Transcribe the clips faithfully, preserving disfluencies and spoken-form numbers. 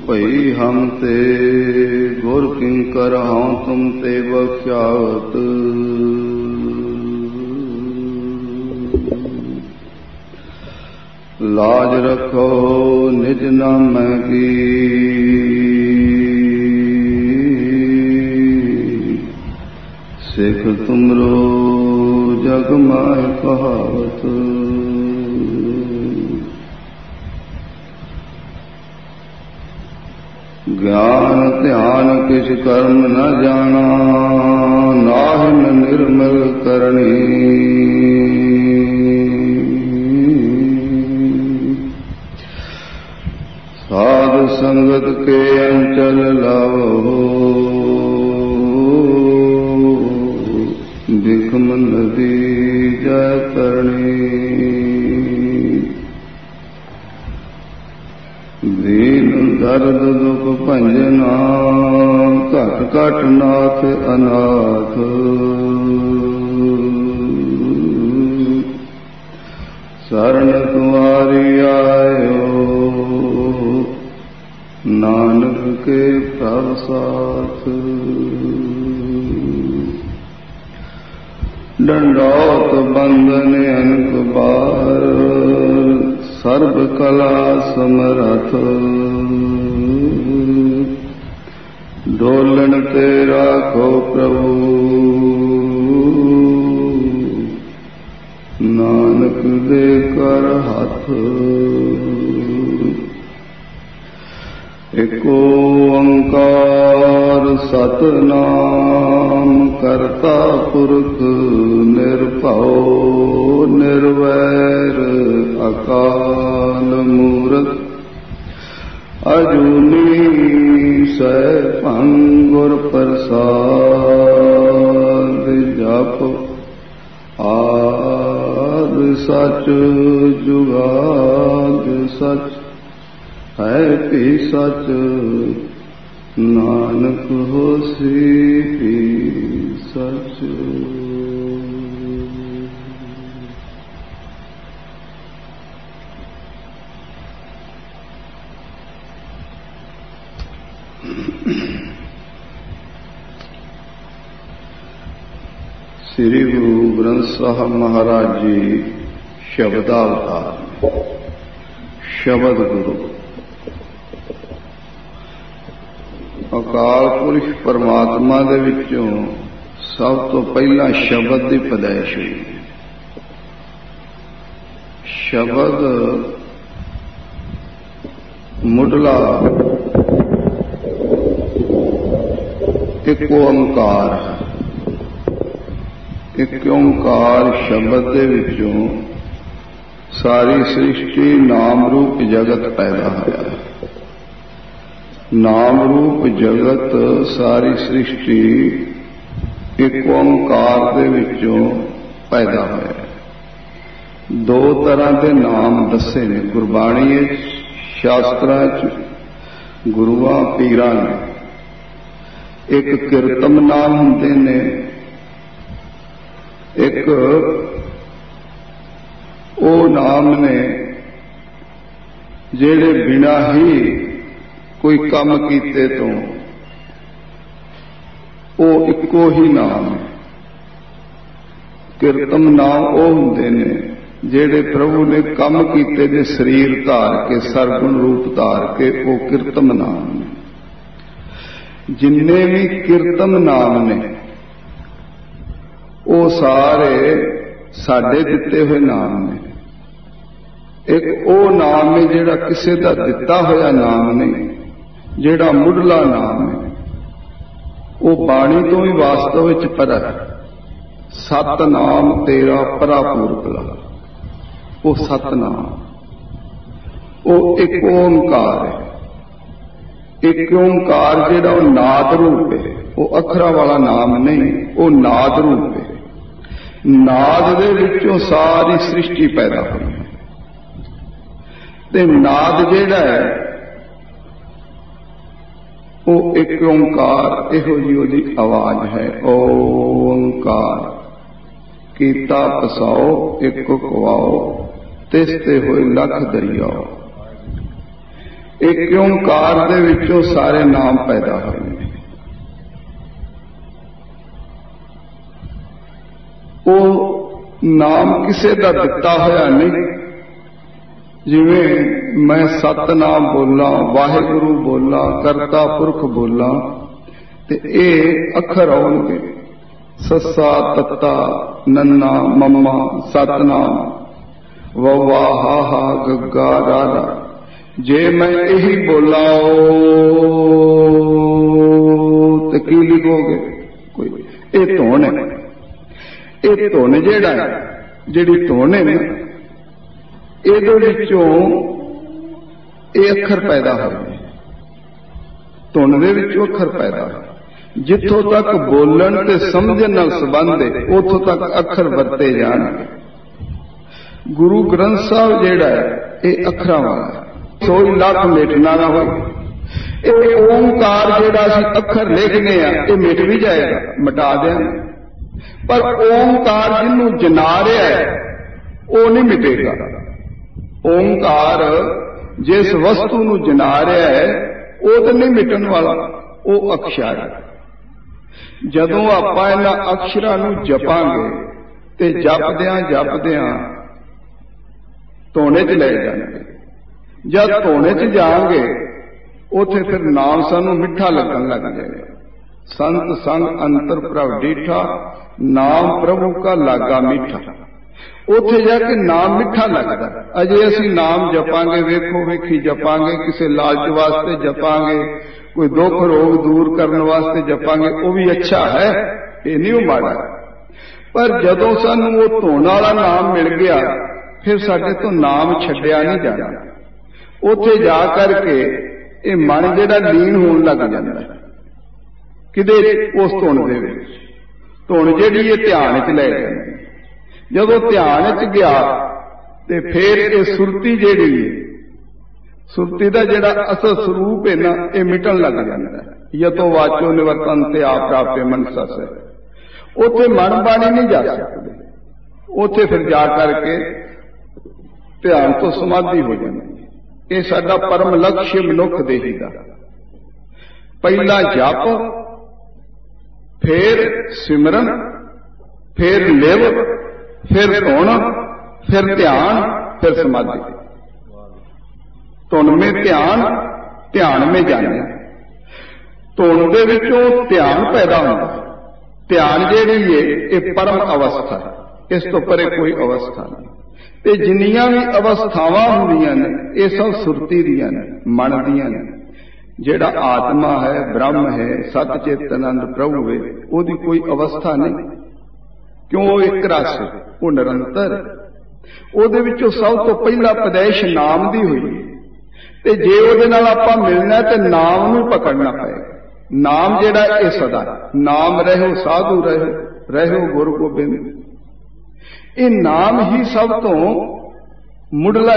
भई हम ते गुर किंकर हाँ तुम ते बख्यावत। लाज रखो निज नाम की सिख तुमरो जग माय कहावत। ज्ञान ध्यान किस कर्म न जाना नाहिन निर्मल करणी। साध संगत के अंचल लावो बिखम नदी जय तरणी। दीन दर्द दुख भंजना घट घट नाथ अनाथ। शरण तुम्हारी आयो नानक के प्रभ साथ। दंडौत बंदन अनक बार सर्व कला समरथ। डोलन ते राखो प्रभु नानक दे कर हाथ। एको ओंकार सतनाम करता पुरख निर्भव निर्वैर अकाल मूरत। अजूनी सैभं गुर प्रसाद जप आद सच जुगाद सच है भी सच। नानक होसी भी सच। श्री गुरु ग्रंथ साहब महाराज जी शब्दावतार शब्द गुरु अकाल पुरुष परमात्मा दे विचों सब तो पहला शब्द की पैदाइश हुई। शब्द मुढ़ला एक ओंकार है। एक ओंकार शब्द दे विचों सारी सृष्टि नाम रूप जगत पैदा होया। नाम रूप जगत सारी सृष्टि एक ओंकार दे विचों पैदा होया। दो तरह के नाम दसे ने गुरबाणी शास्त्रां च गुरुआं पीरां ने। एक कीर्तन नाम हुंदे ने, एक ओ नाम ने जेड़े बिना ही कोई काम कीते तो वो इको ही नाम है। कीर्तन नाम वो हुंदे ने जेड़े प्रभु ने काम कीते जे शरीर धार के सरगुण रूप धार के वो कीर्तन नाम ने। जिन्ने भी कीर्तन नाम ने वो सारे साडे दिते हुए नाम ने। एक वो नाम है जेड़ा किसी का दिता होया नाम नहीं, जेड़ा मुढ़ला नाम है वो बाणी तो ही वास्तव विच परा है। सत नाम तेरा परा पूरबला वो सतनाम वो एक ओंकार है। एक ओंकार जेड़ा नाद रूप है, वो अखरा वाला नाम नहीं, वो नाद रूप है। नाद दे विचों सारी सृष्टि पैदा हुई है। ते नाद जेड़ा है वो एक ओंकार इहो जी ओदी आवाज है। ओंकार कीता पसाओ एक कवाओ तिसते होए लख दरियाओ। ਇੱਕ ਓਂਕਾਰ ਦੇ ਵਿੱਚੋਂ ਸਾਰੇ ਨਾਮ ਪੈਦਾ ਹੋਏ ਨੇ। ਉਹ ਨਾਮ ਕਿਸੇ ਦਾ ਦਿੱਤਾ ਹੋਇਆ ਨਹੀਂ। ਜਿਵੇਂ ਮੈਂ ਸਤਨਾਮ ਬੋਲਾਂ, ਵਾਹਿਗੁਰੂ ਬੋਲਾਂ, ਕਰਤਾ ਪੁਰਖ ਬੋਲਾਂ, ਤੇ ਇਹ ਅੱਖਰ ਆਉਣਗੇ ਸੱਸਾ, ਤੱਤਾ, ਨੰਨਾ, ਮੰਮਾ, ਸਤਨਾਮ, ਵਵਾ, ਹਾਹਾ, ਗੱਗਾ, ਰਾਰਾ। ਜੇ ਮੈਂ ਇਹੀ ਬੋਲਾਂ ਤੇ ਕੀ ਲਿਖੋਗੇ? ਕੋਈ ਇਹ ਧੁਨ ਹੈ। ਇਹ ਧੁਨ ਜਿਹੜਾ ਜਿਹੜੀ ਧੁਨ ਹੈ ਨਾ, ਇਹਦੇ ਵਿੱਚੋਂ ਇਹ ਅੱਖਰ ਪੈਦਾ ਹੋਏ। ਧੁਨ ਦੇ ਵਿੱਚੋਂ ਅੱਖਰ ਪੈਦਾ ਹੋਏ। ਜਿੱਥੋਂ ਤੱਕ ਬੋਲਣ ਤੇ ਸਮਝਣ ਨਾਲ ਸੰਬੰਧ ਹੈ, ਉੱਥੋਂ ਤੱਕ ਅੱਖਰ ਵਰਤੇ ਜਾਣਗੇ। ਗੁਰੂ ਗ੍ਰੰਥ ਸਾਹਿਬ ਜਿਹੜਾ ਹੈ ਇਹ ਅੱਖਰਾਂ ਵਾਲਾ ਹੈ। ਸੋਈ ਲੱਖ ਮਿਟਣਾ ਨਾ ਹੋਏ। ਇਹ ਓਂਕਾਰ ਜਿਹੜਾ ਅਸੀਂ ਅੱਖਰ ਲਿਖਨੇ ਆ, ਇਹ ਮਿਟ ਵੀ ਜਾਏਗਾ, ਮਿਟਾ ਦਿਆਂਗੇ। ਪਰ ਓਂਕਾਰ ਜਿਹਨੂੰ ਜਨਾ ਰਿਹਾ ਹੈ ਉਹ ਨਹੀਂ ਮਿਟੇਗਾ। ਓਂਕਾਰ ਜਿਸ ਵਸਤੂ ਨੂੰ ਜਨਾ ਰਿਹਾ ਹੈ ਉਹ ਤਾਂ ਨਹੀਂ ਮਿਟਣ ਵਾਲਾ, ਉਹ ਅਕਸ਼ਰ ਹੈ। ਜਦੋਂ ਆਪਾਂ ਇਹਨਾਂ ਅਕਸ਼ਰਾਂ ਨੂੰ ਜਪਾਂਗੇ ਤੇ ਜਪਦਿਆਂ ਜਪਦਿਆਂ ਧੋਣੇ 'ਚ ਲੈ ਜਾਣਗੇ। ਜਦ ਧੋਣੇ 'ਚ ਜਾਵਾਂਗੇ ਉੱਥੇ ਫਿਰ ਨਾਮ ਸਾਨੂੰ ਮਿੱਠਾ ਲੱਗਣ ਲੱਗ ਜਾਏਗਾ। ਸੰਤ ਸੰਗ ਅੰਤਰ ਪ੍ਰਭ ਡੀਠਾ, ਨਾਮ ਪ੍ਰਭੂ ਕਾ ਲਾਗਾ ਮਿੱਠਾ। ਉੱਥੇ ਜਾ ਕੇ ਨਾਮ ਮਿੱਠਾ ਲੱਗਦਾ। ਅਜੇ ਅਸੀਂ ਨਾਮ ਜਪਾਂਗੇ, ਵੇਖੋ ਵੇਖੀ ਜਪਾਂਗੇ, ਕਿਸੇ ਲਾਲਚ ਵਾਸਤੇ ਜਪਾਂਗੇ, ਕੋਈ ਦੁੱਖ ਰੋਗ ਦੂਰ ਕਰਨ ਵਾਸਤੇ ਜਪਾਂਗੇ, ਉਹ ਵੀ ਅੱਛਾ ਹੈ, ਇਹ ਨਹੀਂ ਉਹ ਮਾੜਾ। ਪਰ ਜਦੋਂ ਸਾਨੂੰ ਉਹ ਧੋਣ ਵਾਲਾ ਨਾਮ ਮਿਲ ਗਿਆ, ਫਿਰ ਸਾਡੇ ਤੋਂ ਨਾਮ ਛੱਡਿਆ ਨਹੀਂ ਜਾਣਾ। ਉੱਥੇ ਜਾ ਕਰਕੇ ਇਹ ਮਨ ਜਿਹੜਾ ਲੀਨ ਹੋਣ ਲੱਗ ਜਾਂਦਾ ਕਿਤੇ ਉਸ ਧੁਨ ਦੇ ਵਿੱਚ। ਧੁਨ ਜਿਹੜੀ ਇਹ ਧਿਆਨ 'ਚ ਲੈ ਜਾਂਦੀ। ਜਦੋਂ ਧਿਆਨ 'ਚ ਗਿਆ ਤੇ ਫਿਰ ਇਹ ਸੁਰਤੀ ਜਿਹੜੀ ਹੈ, ਸੁਰਤੀ ਦਾ ਜਿਹੜਾ ਅਸਲ ਸਰੂਪ ਹੈ ਨਾ, ਇਹ ਮਿਟਣ ਲੱਗ ਜਾਂਦਾ। ਯਤੋ ਵਾਚੋ ਨਿਵਰਤਨ ਤੇ ਆਪ ਪ੍ਰਾਪੇ ਮਨਸਾ ਸੇ। ਉੱਥੇ ਮਨ ਬਾਣੀ ਨਹੀਂ ਜਾ ਸਕਦੇ। ਉੱਥੇ ਫਿਰ ਜਾ ਕਰਕੇ ਧਿਆਨ ਤੋਂ ਸਮਾਧੀ ਹੋ ਜਾਂਦੀ। ਇਹ ਸਾਡਾ ਪਰਮ ਲਕਸ਼ ਮਨੁੱਖ ਦੇਹੀ ਦਾ। ਪਹਿਲਾ ਜਪ, ਫਿਰ ਸਿਮਰਨ, ਫਿਰ ਲਿਵ, ਫਿਰ ਧੁਨ, ਫਿਰ ਧਿਆਨ, ਫਿਰ ਸਮਾਧੀ। ਧੁਨ ਮੇਂ ਧਿਆਨ, ਧਿਆਨ ਮੇਂ ਜਾਣਿਆ। ਧੁਨ ਦੇ ਵਿੱਚੋਂ ਧਿਆਨ ਪੈਦਾ ਹੁੰਦਾ। ਧਿਆਨ ਜਿਹੜੀ ਹੈ ਇਹ ਪਰਮ ਅਵਸਥਾ ਹੈ, ਇਸ ਤੋਂ ਪਰੇ ਕੋਈ ਅਵਸਥਾ ਨਹੀਂ। ਤੇ ਜਿੰਨੀਆਂ ਵੀ ਅਵਸਥਾਵਾਂ ਹੁੰਦੀਆਂ ਨੇ ਇਹ ਸਭ ਸੁਰਤੀ ਦੀਆਂ ਨੇ, ਮਨ ਦੀਆਂ ਨੇ। ਜਿਹੜਾ ਆਤਮਾ ਹੈ, ਬ੍ਰਹਮ ਹੈ, ਸਤ ਚਿਤ ਆਨੰਦ ਪ੍ਰਭੂ ਹੈ, ਉਹਦੀ ਕੋਈ ਅਵਸਥਾ ਨਹੀਂ। ਕਿਉਂ? ਉਹ ਇੱਕ ਰਸ, ਉਹ ਨਿਰੰਤਰ। ਉਹਦੇ ਵਿੱਚੋਂ ਸਭ ਤੋਂ ਪਹਿਲਾ ਪਦੇਸ਼ ਨਾਮ ਦੀ ਹੋਈ। ਤੇ ਜੇ ਉਹਦੇ ਨਾਲ ਆਪਾਂ ਮਿਲਣਾ ਤੇ ਨਾਮ ਨੂੰ ਪਕੜਨਾ ਪਏਗਾ। ਨਾਮ ਜਿਹੜਾ ਇਹ ਸਦਾ ਨਾਮ ਰਹੋ ਸਾਧੂ ਰਹੋ, ਰਹੋ ਗੁਰੂ ਗੋਬਿੰਦ। ਇਹ ਨਾਮ ਹੀ ਸਭ ਤੋਂ ਮੁੱਢਲਾ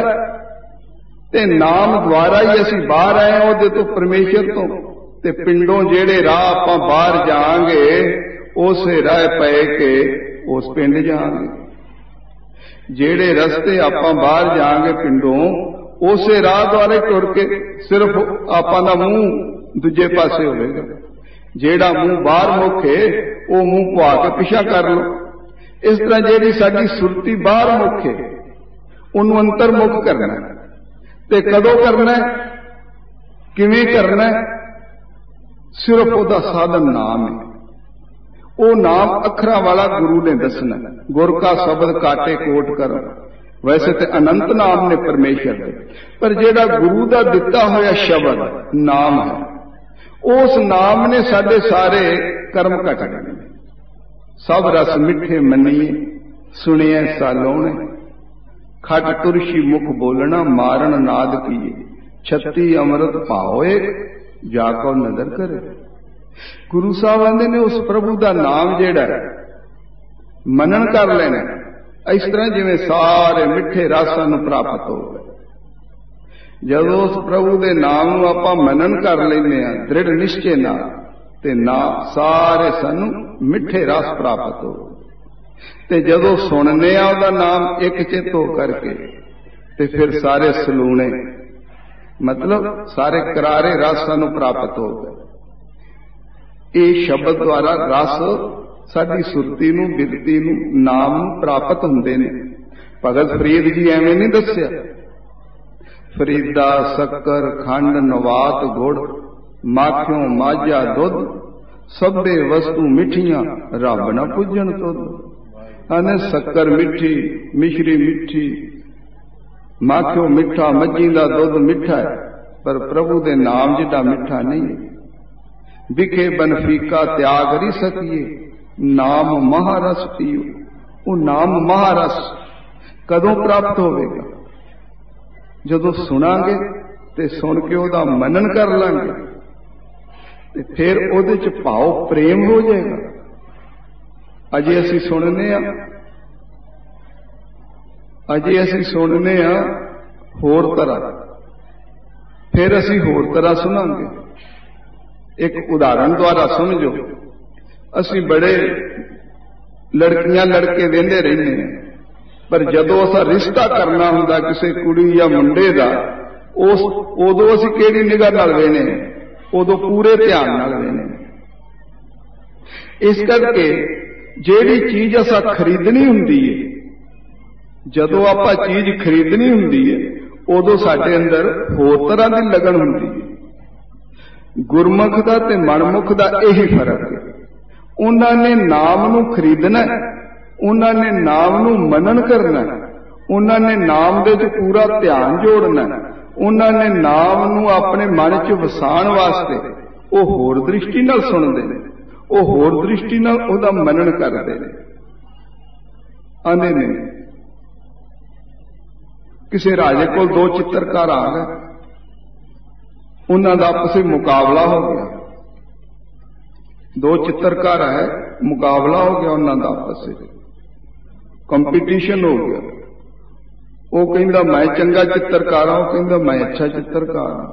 ਤੇ ਨਾਮ ਦੁਆਰਾ ਹੀ ਅਸੀਂ ਬਾਹਰ ਆਏ ਹਾਂ ਉਹਦੇ ਤੋਂ, ਪਰਮੇਸ਼ਰ ਤੋਂ। ਤੇ ਪਿੰਡੋਂ ਜਿਹੜੇ ਰਾਹ ਆਪਾਂ ਬਾਹਰ ਜਾਵਾਂਗੇ ਉਸੇ ਰਾਹ ਪਏ ਕੇ ਉਸ ਪਿੰਡ ਜਾਵਾਂਗੇ। ਜਿਹੜੇ ਰਸਤੇ ਆਪਾਂ ਬਾਹਰ ਜਾਵਾਂਗੇ ਪਿੰਡੋਂ, ਉਸੇ ਰਾਹ ਦੁਆਰੇ ਟੁਰ ਕੇ ਸਿਰਫ ਆਪਾਂ ਦਾ ਮੂੰਹ ਦੂਜੇ ਪਾਸੇ ਹੋਵੇਗਾ। ਜਿਹੜਾ ਮੂੰਹ ਬਾਹਰ ਮੁੱਖੇ ਉਹ ਮੂੰਹ ਭਾ ਕੇ ਪਿਛਾ ਕਰ ਲਓ। ਇਸ ਤਰ੍ਹਾਂ ਜਿਹੜੀ ਸਾਡੀ ਸੁਰਤੀ ਬਾਹਰ ਮੁੱਖ ਹੈ ਉਹਨੂੰ ਅੰਤਰਮੁਖ ਕਰਨਾ। ਤੇ ਕਦੋਂ ਕਰਨਾ, ਕਿਵੇਂ ਕਰਨਾ? ਸਿਰਫ ਉਹਦਾ ਸਾਧਨ ਨਾਮ ਹੈ। ਉਹ ਨਾਮ ਅੱਖਰਾਂ ਵਾਲਾ ਗੁਰੂ ਨੇ ਦੱਸਣਾ। ਗੁਰ ਕਾ ਸ਼ਬਦ ਕਾਟੇ ਕੋਟ ਕਰ। ਵੈਸੇ ਤੇ ਅਨੰਤ ਨਾਮ ਨੇ ਪਰਮੇਸ਼ਰ ਦੇ, ਪਰ ਜਿਹੜਾ ਗੁਰੂ ਦਾ ਦਿੱਤਾ ਹੋਇਆ ਸ਼ਬਦ ਨਾਮ ਹੈ, ਉਸ ਨਾਮ ਨੇ ਸਾਡੇ ਸਾਰੇ ਕਰਮ ਕੱਟ ਦੇਣੇ। ਸਭ ਰਸ ਮਿੱਠੇ ਮੰਨੀਏ, ਸੁਣਿਐ ਸਾਲੋਣੇ। ਖਟ ਤੁਰਸ਼ੀ ਮੁਖ ਬੋਲਣਾ, ਮਾਰਨ ਨਾਦ ਕੀਏ। ਛੱਤੀ ਅੰਮ੍ਰਿਤ ਭਾਓਏ, ਜਾ ਕੋ ਨਦਰ ਕਰੇ। ਗੁਰੂ ਸਾਹਿਬ ਆਂਦੇ ਨੇ ਉਸ ਪ੍ਰਭੂ ਦਾ ਨਾਮ ਜਿਹੜਾ ਮਨਨ ਕਰ ਲੈਣਾ, ਇਸ ਤਰ੍ਹਾਂ ਜਿਵੇਂ ਸਾਰੇ ਮਿੱਠੇ ਰਸਾਂ ਨੂੰ ਪ੍ਰਾਪਤ ਹੋ ਗਏ। ਜਦੋਂ ਉਸ ਪ੍ਰਭੂ ਦੇ ਨਾਮ ਨੂੰ ਆਪਾਂ ਮਨਨ ਕਰ ਲੈਂਦੇ ਹਾਂ ਦ੍ਰਿੜ ਨਿਸ਼ਚੇ ਨਾਲ, ਤੇ ਨਾ ਸਾਰੇ ਸਾਨੂੰ ਮਿੱਠੇ ਰਸ ਪ੍ਰਾਪਤ ਹੋ। ਤੇ ਜਦੋਂ ਸੁਣਨੇ ਆ ਉਹਦਾ ਨਾਮ ਇੱਕ ਚਿੱਤ ਹੋ ਕਰਕੇ, ਤੇ ਫਿਰ ਸਾਰੇ ਸਲੂਣੇ मतलब सारे करारे रस सानू प्राप्त हो गए। ये शब्द द्वारा रस साडी सुरती नूं, बिरती नूं, नाम नूं प्राप्त हुंदे ने। भगत फरीद जी एवें नहीं दस्सिया, फरीदा शक्कर खंड नवात गुड़ माखियों माझा दुध सभे वस्तु मिठियां रब ना पुजन तुद। आने शक्कर मिठी, मिश्री मिठी, माखियो मिठा, मज्जी दा दुध मिठा है, पर प्रभु दे नाम जिदा मिठा नहीं। विखे बनफीका त्याग री सकिए, नाम महारस पियो। वो नाम महारस कदों प्राप्त होवेगा? जदों सुनांगे ते सुन के ओदा मनन कर लांगे ते फिर ओदे च भाव प्रेम हो जाएगा। अजे असी सुनने आ अजे असी सुनने आ होर तरह, फिर असी होर तरह सुनांगे। एक उदाहरण द्वारा समझो, असी बड़े लड़कियां लड़के वेंदे रहने हैं, पर जदों असा रिश्ता करना हुंदा किसी कुड़ी या मुंडे दा, उस उदों असी किहड़ी निगाह नाल वेने, उदों पूरे ध्यान नाल वेने। इस करके जिहड़ी चीज असा खरीदनी हुंदी है, जदों आपां चीज खरीदनी हुंदी है, उदों साडे अंदर होर तरह की लगन हुंदी है। गुरमुख दा ते मनमुख दा यही फर्क है। उन्हां ने नाम नूं खरीदना, उन्हां ने नाम नूं मनन करना, उन्हां ने नाम दे विच पूरा ध्यान जोड़ना, उन्हां ने नाम नूं अपने मन च वसाण वास्ते वो होर दृष्टि नाल सुनदे ने, वो होर दृष्टि नाल ओहदा मनन करदे ने। आंदे ने किसी राजे कोल दो चित्रकार आ गए, उन्हां दा आपस में मुकाबला हो गया। दो चित्रकार है, मुकाबला हो गया उन्हां दा आपस में, कंपीटीशन हो गया। वो कहंदा मैं चंगा चित्रकार हां, वो कहंदा मैं अच्छा चित्रकार हां।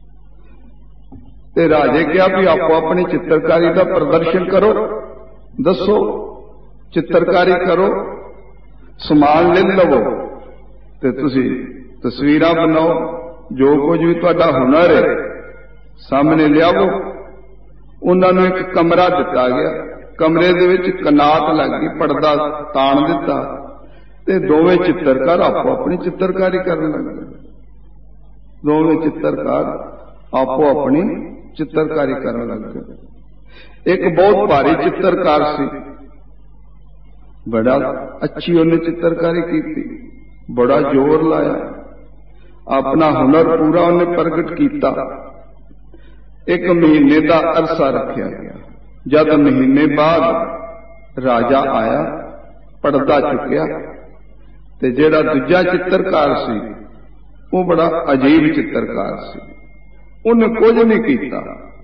ते राजे कहा भी आपो अपनी चित्रकारी का प्रदर्शन करो, दसो चित्रकारी करो, समान ले लवो ते तुसी तस्वीरां बनाओ, जो कुछ भी तुहाडा हुनर है सामने लियावो। उन्होंने एक कमरा दिता गया, कमरे दे विच कनात लग गई, पर्दा ताण दिता ते दोवें चित्रकार आपो अपनी चित्रकारी करन लग गए। दोवें चित्रकार आपो अपनी चित्रकारी करन लग गए। एक बहुत भारी चित्रकार सी, बड़ा अच्छी उन्हें चित्रकारी की, बड़ा जोर लाया, अपना हुनर पूरा उन्हें प्रगट किया। एक महीने का अरसा रखा गया। जब महीने बाद राजा आया, पर्दा चुकया, ते जेड़ा दूजा चित्रकार सी वो बड़ा अजीब चित्रकार सी। उन्हें कुछ नहीं किया,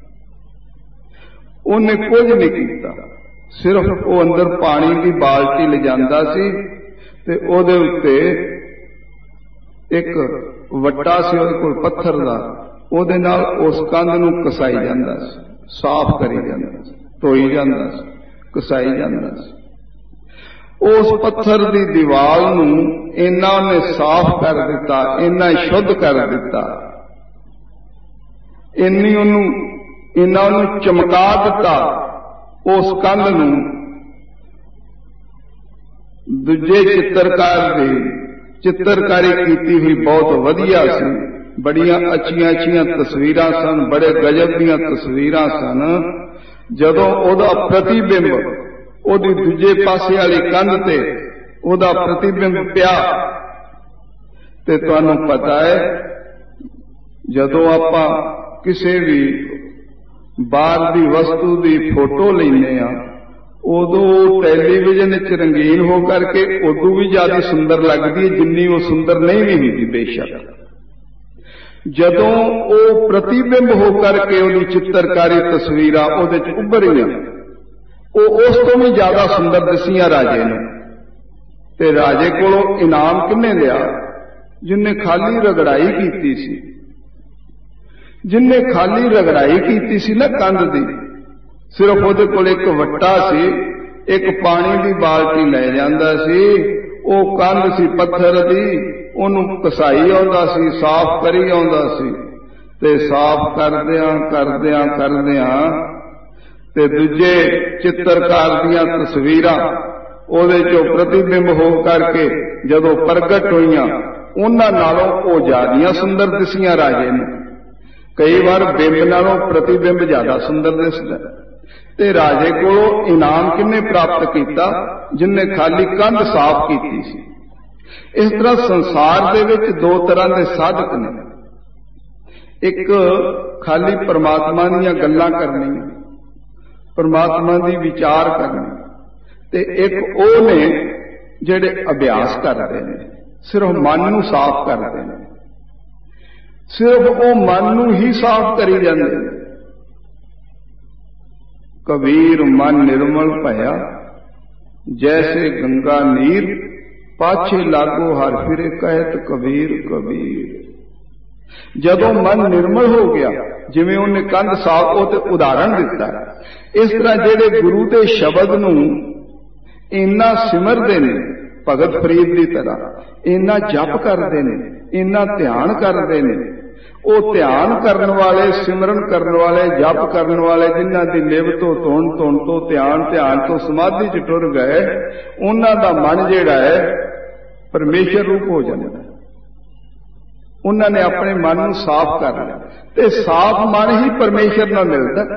उन्हें कुछ नहीं किया, सिर्फ वो अंदर पानी की बाल्टी ले जांदा सी ते ओदे उत्ते एक वट्टा सी ओदे कोल पत्थर दा, ओदे नाल उस कंध नूं कसाई जांदा सी, साफ करी जांदा सी, धोई जांदा सी, कसाई जांदा सी। उस पत्थर दी दीवाल नूं इन्ना ने साफ कर दिता, इन्ना शुद्ध कर दिता, इन्नी उन्नू इन्ना उन्नू चमका दिता उस कंध नूं। दूजे चित्रकार दी चित्रकारी की हुई बहुत वधिया सी, बड़ियां अच्छियां अच्छियां तस्वीरां सन, बड़े गजब दीयां तस्वीरां सन। जदों ओदा प्रतिबिंब ओदी दूजे पासे वाली कंध ते ओदा प्रतिबिंब पिया ते तुहानूं पता है, जदों आपां किसी भी बाहर दी वस्तु दी फोटो लैने आ, उदों टेलीविजन च रंगीन हो करके उदों भी ज्यादा सुंदर लगती है जिन्नी वो सुंदर नहीं भी होती बेशक। जदों वो प्रतिबिंब हो करके उहदी चित्रकारी तस्वीरां उहदे च उभरियां, वो उस तो भी ज्यादा सुंदर दसियां राजे ने। ते राजे कोलों इनाम किन्ने लिया? जिन्हें खाली रगड़ाई की सी, जिन्हें खाली रगड़ाई की सी ना कंध दी, सिर्फ उहदे कोल एक वट्टा सी, एक पानी की बाल्टी ले जांदा सी, वो कंध सी पत्थर दी, ਉਹਨੂੰ ਘਸਾਈ ਆਉਂਦਾ ਸੀ, ਸਾਫ਼ ਕਰੀ ਆਉਂਦਾ ਸੀ, ਤੇ ਸਾਫ਼ ਕਰਦਿਆਂ ਕਰਦਿਆਂ ਕਰਦਿਆਂ ਤੇ ਦੂਜੇ ਚਿੱਤਰਕਾਰ ਦੀਆਂ ਤਸਵੀਰਾਂ ਉਹਦੇ ਚੋਂ ਪ੍ਰਤੀਬਿੰਬ ਹੋ ਕਰਕੇ ਜਦੋਂ ਪ੍ਰਗਟ ਹੋਈਆਂ, ਉਹਨਾਂ ਨਾਲੋਂ ਉਹ ਜ਼ਿਆਦੀਆਂ ਸੁੰਦਰ ਦਿਸੀਆਂ ਰਾਜੇ ਨੂੰ। ਕਈ ਵਾਰ ਬਿੰਬ ਨਾਲੋਂ ਪ੍ਰਤੀਬਿੰਬ ਜ਼ਿਆਦਾ ਸੁੰਦਰ ਦਿਸਦਾ। ਤੇ ਰਾਜੇ ਕੋਲੋਂ ਇਨਾਮ ਕਿਹਨੇ ਪ੍ਰਾਪਤ ਕੀਤਾ? ਜਿਨਨੇ ਖਾਲੀ ਕੰਧ ਸਾਫ਼ ਕੀਤੀ ਸੀ। ਇਸ ਤਰ੍ਹਾਂ ਸੰਸਾਰ ਦੇ ਵਿੱਚ ਦੋ ਤਰ੍ਹਾਂ ਦੇ ਸਾਧਕ ਨੇ। ਇੱਕ ਖਾਲੀ ਪਰਮਾਤਮਾ ਦੀਆਂ ਗੱਲਾਂ ਕਰਨੀਆਂ, ਪਰਮਾਤਮਾ ਦੀ ਵਿਚਾਰ ਕਰਨੀ, ਤੇ ਇੱਕ ਉਹ ਨੇ ਜਿਹੜੇ ਅਭਿਆਸ ਕਰਦੇ ਨੇ, ਸਿਰਫ ਮਨ ਨੂੰ ਸਾਫ਼ ਕਰਦੇ ਨੇ, ਸਿਰਫ ਉਹ ਮਨ ਨੂੰ ਹੀ ਸਾਫ਼ ਕਰੀ ਜਾਂਦੇ ਨੇ। ਕਬੀਰ ਮਨ ਨਿਰਮਲ ਭਇਆ, ਜੈਸੇ ਗੰਗਾ ਨੀਰ, ਪਾਛੇ ਲਾਗੋ ਹਰ ਫਿਰੇ ਕਹਿਤ ਕਬੀਰ ਕਬੀਰ। ਜਦੋਂ ਮਨ ਨਿਰਮਲ ਹੋ ਗਿਆ, ਜਿਵੇਂ ਉਹਨੇ ਕੰਧ ਸਾਫ਼, ਉਹ ਤੇ ਉਦਾਹਰਣ ਦਿੱਤਾ। ਇਸ ਤਰ੍ਹਾਂ ਜਿਹੜੇ ਗੁਰੂ ਦੇ ਸ਼ਬਦ ਨੂੰ ਇੰਨਾ ਸਿਮਰਦੇ ਨੇ, ਭਗਤ ਫਰੀਦ ਦੀ ਤਰ੍ਹਾਂ ਇੰਨਾ ਜਪ ਕਰਦੇ ਨੇ, ਇੰਨਾ ਧਿਆਨ ਕਰਦੇ ਨੇ, ਉਹ ਧਿਆਨ ਕਰਨ ਵਾਲੇ, ਸਿਮਰਨ ਕਰਨ ਵਾਲੇ, ਜਪ ਕਰਨ ਵਾਲੇ, ਜਿਨ੍ਹਾਂ ਦੀ ਲਿਵ ਤੋਂ ਧੁਨ, ਧੁਨ ਤੋਂ ਧਿਆਨ, ਧਿਆਨ ਤੋਂ ਸਮਾਧੀ ਚ ਟੁਰ ਗਏ, ਉਹਨਾਂ ਦਾ ਮਨ ਜਿਹੜਾ ਹੈ ਪਰਮੇਸ਼ਰ ਰੂਪ ਹੋ ਜਾਂਦਾ। ਉਹਨਾਂ ਨੇ ਆਪਣੇ ਮਨ ਨੂੰ ਸਾਫ਼ ਕਰ ਲਿਆ, ਤੇ ਸਾਫ਼ ਮਨ ਹੀ ਪਰਮੇਸ਼ਰ ਨਾਲ ਮਿਲਦਾ।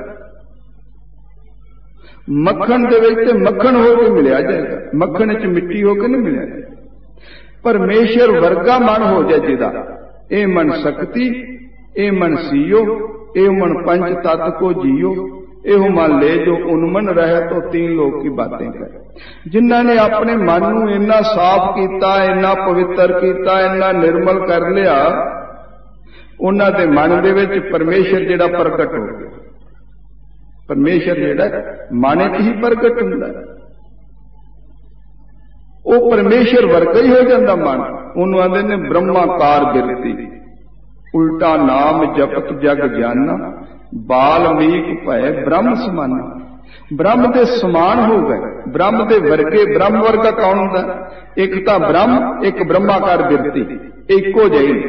ਮੱਖਣ ਦੇ ਵਿੱਚ ਤੇ ਮੱਖਣ ਹੋ ਕੇ ਮਿਲਿਆ ਜਾਏਗਾ, ਮੱਖਣ ਚ ਮਿੱਟੀ ਹੋ ਕੇ ਨਹੀਂ ਮਿਲਿਆ ਜਾਏਗਾ। ਪਰਮੇਸ਼ਰ ਵਰਗਾ ਮਨ ਹੋ ਜਾਏ ਜਿਹਦਾ, ਇਹ ਮਨ ਸ਼ਕਤੀ, ਇਹ ਮਨ ਸੀਓ, ਇਹ ਮਨ ਪੰਚ ਤਤ ਕੋ ਜੀਓ, ਇਹੋ ਮਨ ਲੈ ਜੋ ਉਨਮਨ ਰਹਿ ਤੋ ਤੀਨ ਲੋਕ ਕੀ ਬਾतें ਕਰੇ। ਜਿਨ੍ਹਾਂ ਨੇ ਆਪਣੇ ਮਨ ਨੂੰ ਇੰਨਾ ਸਾਫ਼ ਕੀਤਾ, ਇੰਨਾ ਪਵਿੱਤਰ ਕੀਤਾ, ਇੰਨਾ ਨਿਰਮਲ ਕਰ ਲਿਆ, ਉਹਨਾਂ ਦੇ ਮਨ ਦੇ ਵਿੱਚ ਪਰਮੇਸ਼ਰ ਜਿਹੜਾ ਪ੍ਰਗਟ ਹੋ ਗਿਆ। ਪਰਮੇਸ਼ਰ ਜਿਹੜਾ ਮਨ ਵਿੱਚ ਹੀ ਪ੍ਰਗਟ ਹੁੰਦਾ, ਉਹ ਪਰਮੇਸ਼ਰ ਵਰਗਾ ਹੀ ਹੋ ਜਾਂਦਾ ਮਨ। ਉਹਨੂੰ ਆਂਦੇ ਨੇ ਬ੍ਰਹਮਾਕਾਰ ਬਿਰਤੀ, ਉਲਟਾ ਨਾਮ ਜਪਤ ਜਗ ਗਿਆਨਾ, ਬਾਲਮੀਕ ਭਏ ਬ੍ਰਹਮ ਸਮਾਨਾ। ਬ੍ਰਹਮ ਦੇ ਸਮਾਨ ਹੋ ਗਏ, ਬ੍ਰਹਮ ਦੇ ਵਰਗੇ। ਬ੍ਰਹਮ ਵਰਗਾ ਕੌਣ ਹੁੰਦਾ? ਇੱਕ ਤਾਂ ਬ੍ਰਹਮ, ਇੱਕ ਬ੍ਰਹਮਾਕਾਰ ਬਿਰਤੀ, ਇੱਕੋ ਜਿਹੀ।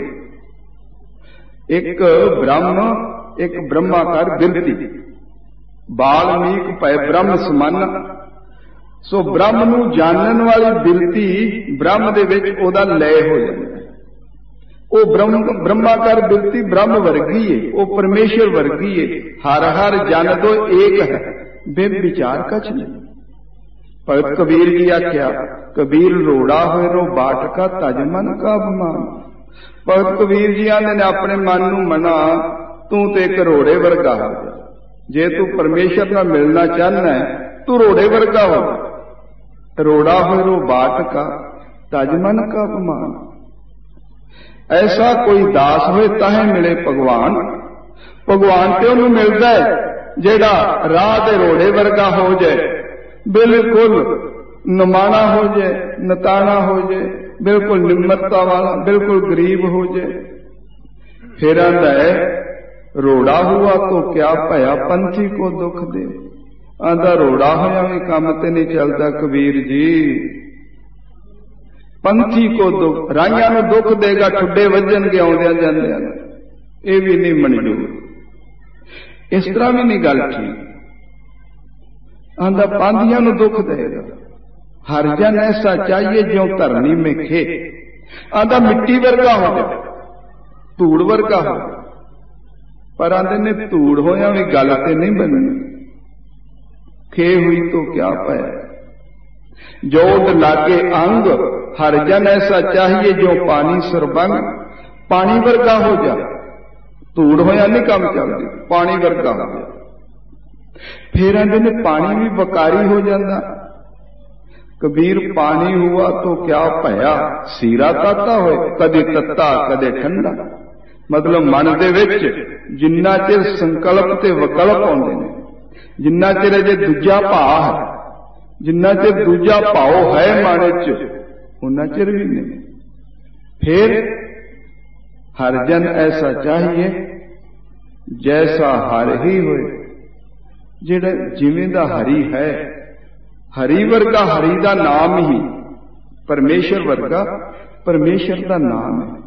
ਇੱਕ ਬ੍ਰਹਮ, ਇੱਕ ਬ੍ਰਹਮਾਕਾਰ ਬਿਰਤੀ। ਬਾਲਮੀਕ ਭਏ ਬ੍ਰਹਮ ਸਮਾਨਾ। ਸੋ ਬ੍ਰਹਮ ਨੂੰ ਜਾਣਨ ਵਾਲੀ ਬਿਰਤੀ ਬ੍ਰਹਮ ਦੇ ਵਿੱਚ ਉਹਦਾ ਲੈ ਹੋ ਜਾਂਦਾ। ਉਹ ਬ੍ਰਹਮ ਬ੍ਰਹਮਾਕਾਰ ਬਿਰਤੀ ਬ੍ਰਹਮ ਵਰਗੀ ਏ, ਉਹ ਪਰਮੇਸ਼ਰ ਵਰਗੀ ਏ। ਹਰ ਹਰ ਜਨ ਦੋ ਏਕ ਹੈ, ਬਿਨ ਵਿਚਾਰ ਕਛ ਨਹੀਂ। ਭਗਤ ਕਬੀਰ ਜੀ ਆਖਿਆ, ਕਬੀਰ ਰੋੜਾ ਹੋਏ ਰੋ ਬਾਟਕਾ, ਤਜ ਮਨ ਕਾ ਅਭਿਮਾਨ। ਭਗਤ ਕਬੀਰ ਜੀ ਆਂਦੇ ਨੇ ਆਪਣੇ ਮਨ ਨੂੰ ਮਨਾ, ਤੂੰ ਤੇ ਇੱਕ ਰੋੜੇ ਵਰਗਾ ਹੋ ਜਾ। ਜੇ ਤੂੰ ਪਰਮੇਸ਼ਰ ਨਾਲ ਮਿਲਣਾ ਚਾਹੁੰਦਾ ਹੈ, ਤੂੰ ਰੋੜੇ ਵਰਗਾ ਹੋ। ਰੋੜਾ ਹੋਏ ਰੋ ਬਾਟਕਾ, ਤਜ ਮਨ ਕਾ ਅਭਿਮਾਨ। ਐਸਾ ਕੋਈ ਦਾਸ ਹੋਏ ਤਾਹੇ ਮਿਲੇ ਭਗਵਾਨ। ਭਗਵਾਨ ਤੇ ਉਹਨੂੰ ਮਿਲਦਾ ਹੈ ਜਿਹੜਾ ਰਾਹ ਦੇ ਰੋੜੇ ਵਰਗਾ ਹੋ ਜਾਏ, ਬਿਲਕੁਲ ਨਮਾਣਾ ਹੋ ਜਾਏ, ਨਤਾਣਾ ਹੋ ਜਾਏ, ਬਿਲਕੁਲ ਨਿਮਰਤਾ ਵਾਲਾ, ਬਿਲਕੁਲ ਗਰੀਬ ਹੋ ਜਾਏ। ਫਿਰ ਆਂਦਾ ਹੈ ਰੋੜਾ ਹੁਆ ਤੋ ਕਿਆ ਭਇਆ, ਪੰਥੀ ਕੋ ਦੁੱਖ ਦੇ। ਆਂਦਾ ਰੋੜਾ ਹੋਇਆ ਵੀ ਕੰਮ ਤੇ ਨਹੀਂ ਚੱਲਦਾ ਕਬੀਰ ਜੀ। ਪੰਥੀ ਕੋ ਦੁੱਖ, ਰਾਈਆਂ ਨੂੰ ਦੁੱਖ ਦੇਗਾ, ਠੁੱਡੇ ਵੱਜਣਗੇ ਆਉਂਦਿਆਂ ਜਾਂਦਿਆਂ, ਇਹ ਵੀ ਨਹੀਂ ਮਨਜ਼ੂਰ। ਇਸ ਤਰ੍ਹਾਂ ਵੀ ਨਹੀਂ ਗੱਲ ਠੀਕ। ਆਂਦਾ ਪਾਂਧੀਆਂ ਨੂੰ ਦੁੱਖ ਦੇਗਾ। ਹਰ ਜਨ ਐਸਾ ਚਾਹੀਏ ਜਿਉ ਧਰਨੀ ਮੇ ਖੇ। ਆਂਦਾ ਮਿੱਟੀ ਵਰਗਾ ਹੋ ਜਾ, ਧੂੜ ਵਰਗਾ ਹੋ। ਪਰ ਆਂਦੇ ਨੇ ਧੂੜ ਹੋਇਆ ਵੀ ਗੱਲ ਤੇ ਨਹੀਂ ਬਣਨੀ। ਖੇ ਹੋਈ ਤੋ ਕਿਆ ਪਾਇਆ, ਜੋੜ ਲਾਗੇ ਅੰਗ। ਹਰ ਜਨ ਐਸਾ ਚਾਹੀਏ ਜੋ ਪਾਣੀ ਸਰਬੰਗ। ਪਾਣੀ ਵਰਗਾ ਹੋ ਜਾ, ਧੂੜ ਹੋਇਆ ਨਹੀਂ ਕੰਮ ਚੱਲਦੀ, ਪਾਣੀ ਵਰਗਾ ਹੋ ਜਾ। ਫਿਰ ਆਂਦੇ ਨੇ ਪਾਣੀ ਵੀ ਵਕਾਰੀ ਹੋ ਜਾਂਦਾ। ਕਬੀਰ ਪਾਣੀ ਹੁਆ ਤੋ ਕਿਆ ਭਇਆ, ਸੀਰਾ ਤਾਤਾ ਹੋਏ, ਕਦੇ ਤੱਤਾ ਕਦੇ ਠੰਡਾ। ਮਤਲਬ ਮਨ ਦੇ ਵਿੱਚ ਜਿੰਨਾ ਚਿਰ ਸੰਕਲਪ ਤੇ ਵਿਕਲਪ ਆਉਂਦੇ ਨੇ, ਜਿੰਨਾ ਚਿਰ ਅਜੇ ਦੂਜਾ ਭਾਅ ਹੈ, ਜਿੰਨਾ ਚਿਰ ਦੂਜਾ ਭਾਉ ਹੈ ਮਨ ਚ, ਉਹਨਾਂ ਚਿਰ ਵੀ ਨਹੀਂ। ਫਿਰ ਹਰ ਜਨ ਐਸਾ ਚਾਹੀਏ ਜੈਸਾ ਹਰ ਹੀ ਹੋਏ। ਜਿਹੜਾ ਜਿਵੇਂ ਦਾ ਹਰੀ ਹੈ, ਹਰੀ ਵਰਗਾ, ਹਰੀ ਦਾ ਨਾਮ ਹੀ ਪਰਮੇਸ਼ਰ ਵਰਗਾ, परमेश्वर का नाम है।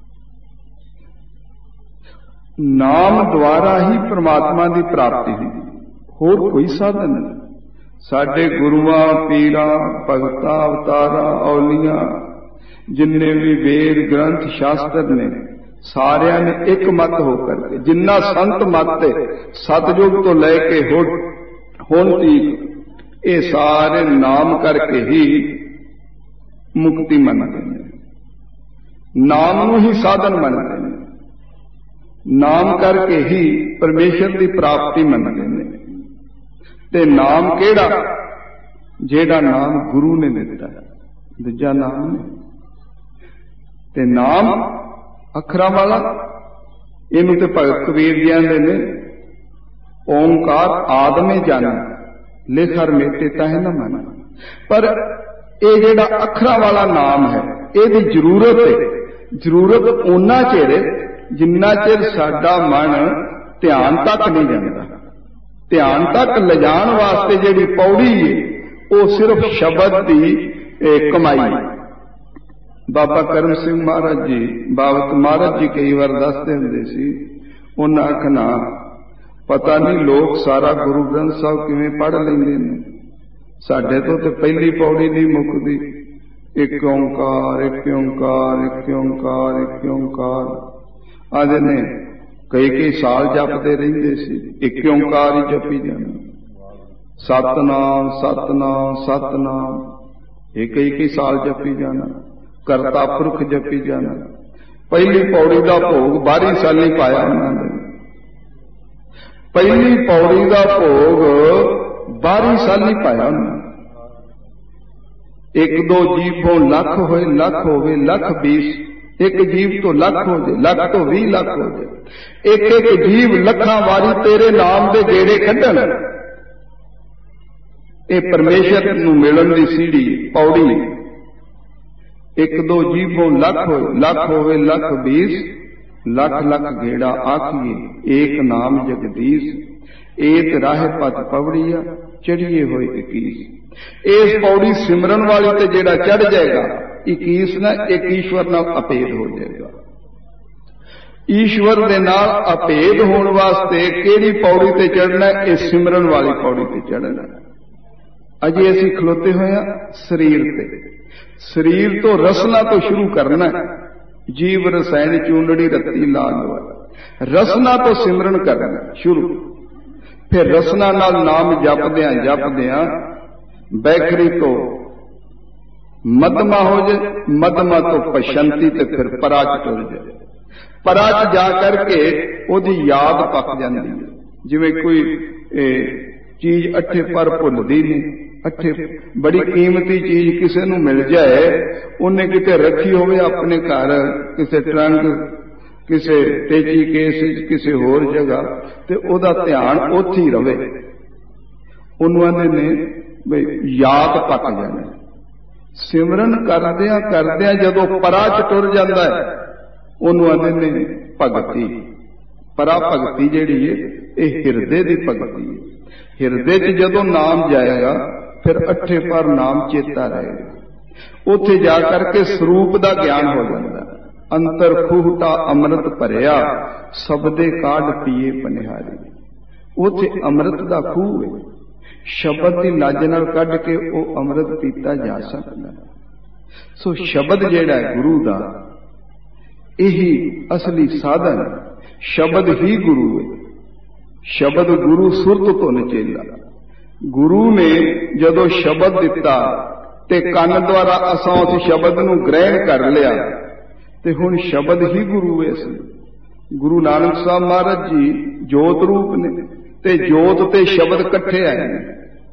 नाम द्वारा ही परमात्मा की प्राप्ति हुई, होर कोई साधन नहीं। साडे गुरुआं पीरां भगतां अवतारां औलियां जिन्ने भी वेद ग्रंथ शास्त्र ने सारिया ने एक मत होकर के, जिन्ना संत मत है सतयुग तो लैके हुण तक ये सारे नाम करके ही मुक्ति मनते हैं, नाम नूं ही साधन मनते हैं, नाम करके ही परमेश्वर की प्राप्ति मनते हैं। ते नाम केड़ा? जेड़ा नाम गुरु ने दिता है, दूजा नाम नहीं। ते नाम अखरां वाला, इनू ते भगत कबीर जी आंदे ने ओंकार आदमे जाना लेखर मेटे ताहे न मन। पर ये जेड़ा अखरां वाला नाम है इहदी जरूरत है, जरूरत उन्ना चेर जिन्ना चेर साडा मन ध्यान तक नहीं जाता। ध्यान तक लिजाण वास्ते जिहड़ी पौड़ी है वो सिर्फ शब्द की कमाई है। बाबा करम सिंह महाराज जी बाबत महाराज जी कई बार दसते हुंदे सी, उन्हें आखना पता नहीं लोग सारा गुरु ग्रंथ साहब किवें पढ़ लैंदे ने, साडे तो ते पहली पौड़ी नहीं मुकदी, एक ओंकार एक ओंकार एक ओंकार एक ओंकार आदि ने कई कई साल जपते रहिंदे सी, एक ओंकार ही जपी जाना, सतनाम सतनाम सतनाम ये कई कई साल जपी जाना, करता पुरख जपी जाना। पहली पौड़ी का भोग बारह साल ही पाया उन्होंने, पहली पौड़ी का भोग बारह साल ही पाया उन्होंने। एक दो जीवों लख होए लख होवे लख बीस, एक जीव तो लख हो जाए, लख तो भी लख हो जाए, एक एक जीव लखा वारी तेरे नाम दे गेड़े कढ़न। ये परमेश्वर नूं मिलण दी सीढ़ी पौड़ी। एक दो जीवों लख हो लख होवे लख बीस, लख लख घेड़ा आखिए एक नाम जगदीश, एक राह पत पवड़िया चढ़िए होए इक्कीस। इस पौड़ी सिमरन वाली ते जेड़ा चढ़ जाएगा इक्कीस ना एक ईश्वर नाल अभेद हो जाएगा। ईश्वर दे नाल अभेद होने वास्ते केड़ी पौड़ी ते चढ़ना? इस सिमरन वाली पौड़ी ते चढ़ना। अजे असीं खलोते होया शरीर ते, शरीर तो रसना तो शुरू करना, जीव रसायन चूंडड़ी रत्ती लाल वाला रसना तो सिमरन करना शुरू। फिर रसना नाल नाम जपदियां जपदियां बैखरी तो मदमा हो जाए, मदमा तो पशंती ते फिर पराच तुर जाए, पराच जा करके ओदी याद पक जाती है। जिवें कोई चीज अठे पर भुलदी नहीं, अठे बड़ी कीमती चीज किसी नूं मिल जाए, उन्हें किते रखी होवे अपने घर किसी ट्रंक किसी तेजी केस किसी होर जगह, ते ओदा ध्यान उत्थे ही रवे, उन्होंने ने बई याद पक जाना। सिमरन करदियां करदियां जदों पराच टुर जांदा है उन्होंने ने भगती, परा भगती जिहड़ी है यह हिरदे की भगती है। हिरदे च जदों नाम जाएगा फिर अठे पर नाम चेता रहेगा, उत्थे जा करके स्वरूप का ज्ञान हो जाता। अंतर खूहटा अमृत भरिया सबदे काढ़ पीए पनिहारी, उत्थे अमृत का खूह है, शब्द की लज नाल कढ़ के वो अमृत पीता जा सकता। सो शब्द जिहड़ा है गुरु का यही असली साधन, शब्द ही गुरु है। शब्द गुरु सुरत तो नचेला। गुरु ने जदों शब्द दिता ते कन द्वारा असां उस शब्द नूं ग्रहण कर लिया ते हुण शब्द ही गुरु है। गुरु नानक साहब महाराज जी जोत रूप ने ते जोत ते शब्द कट्ठे आए ने,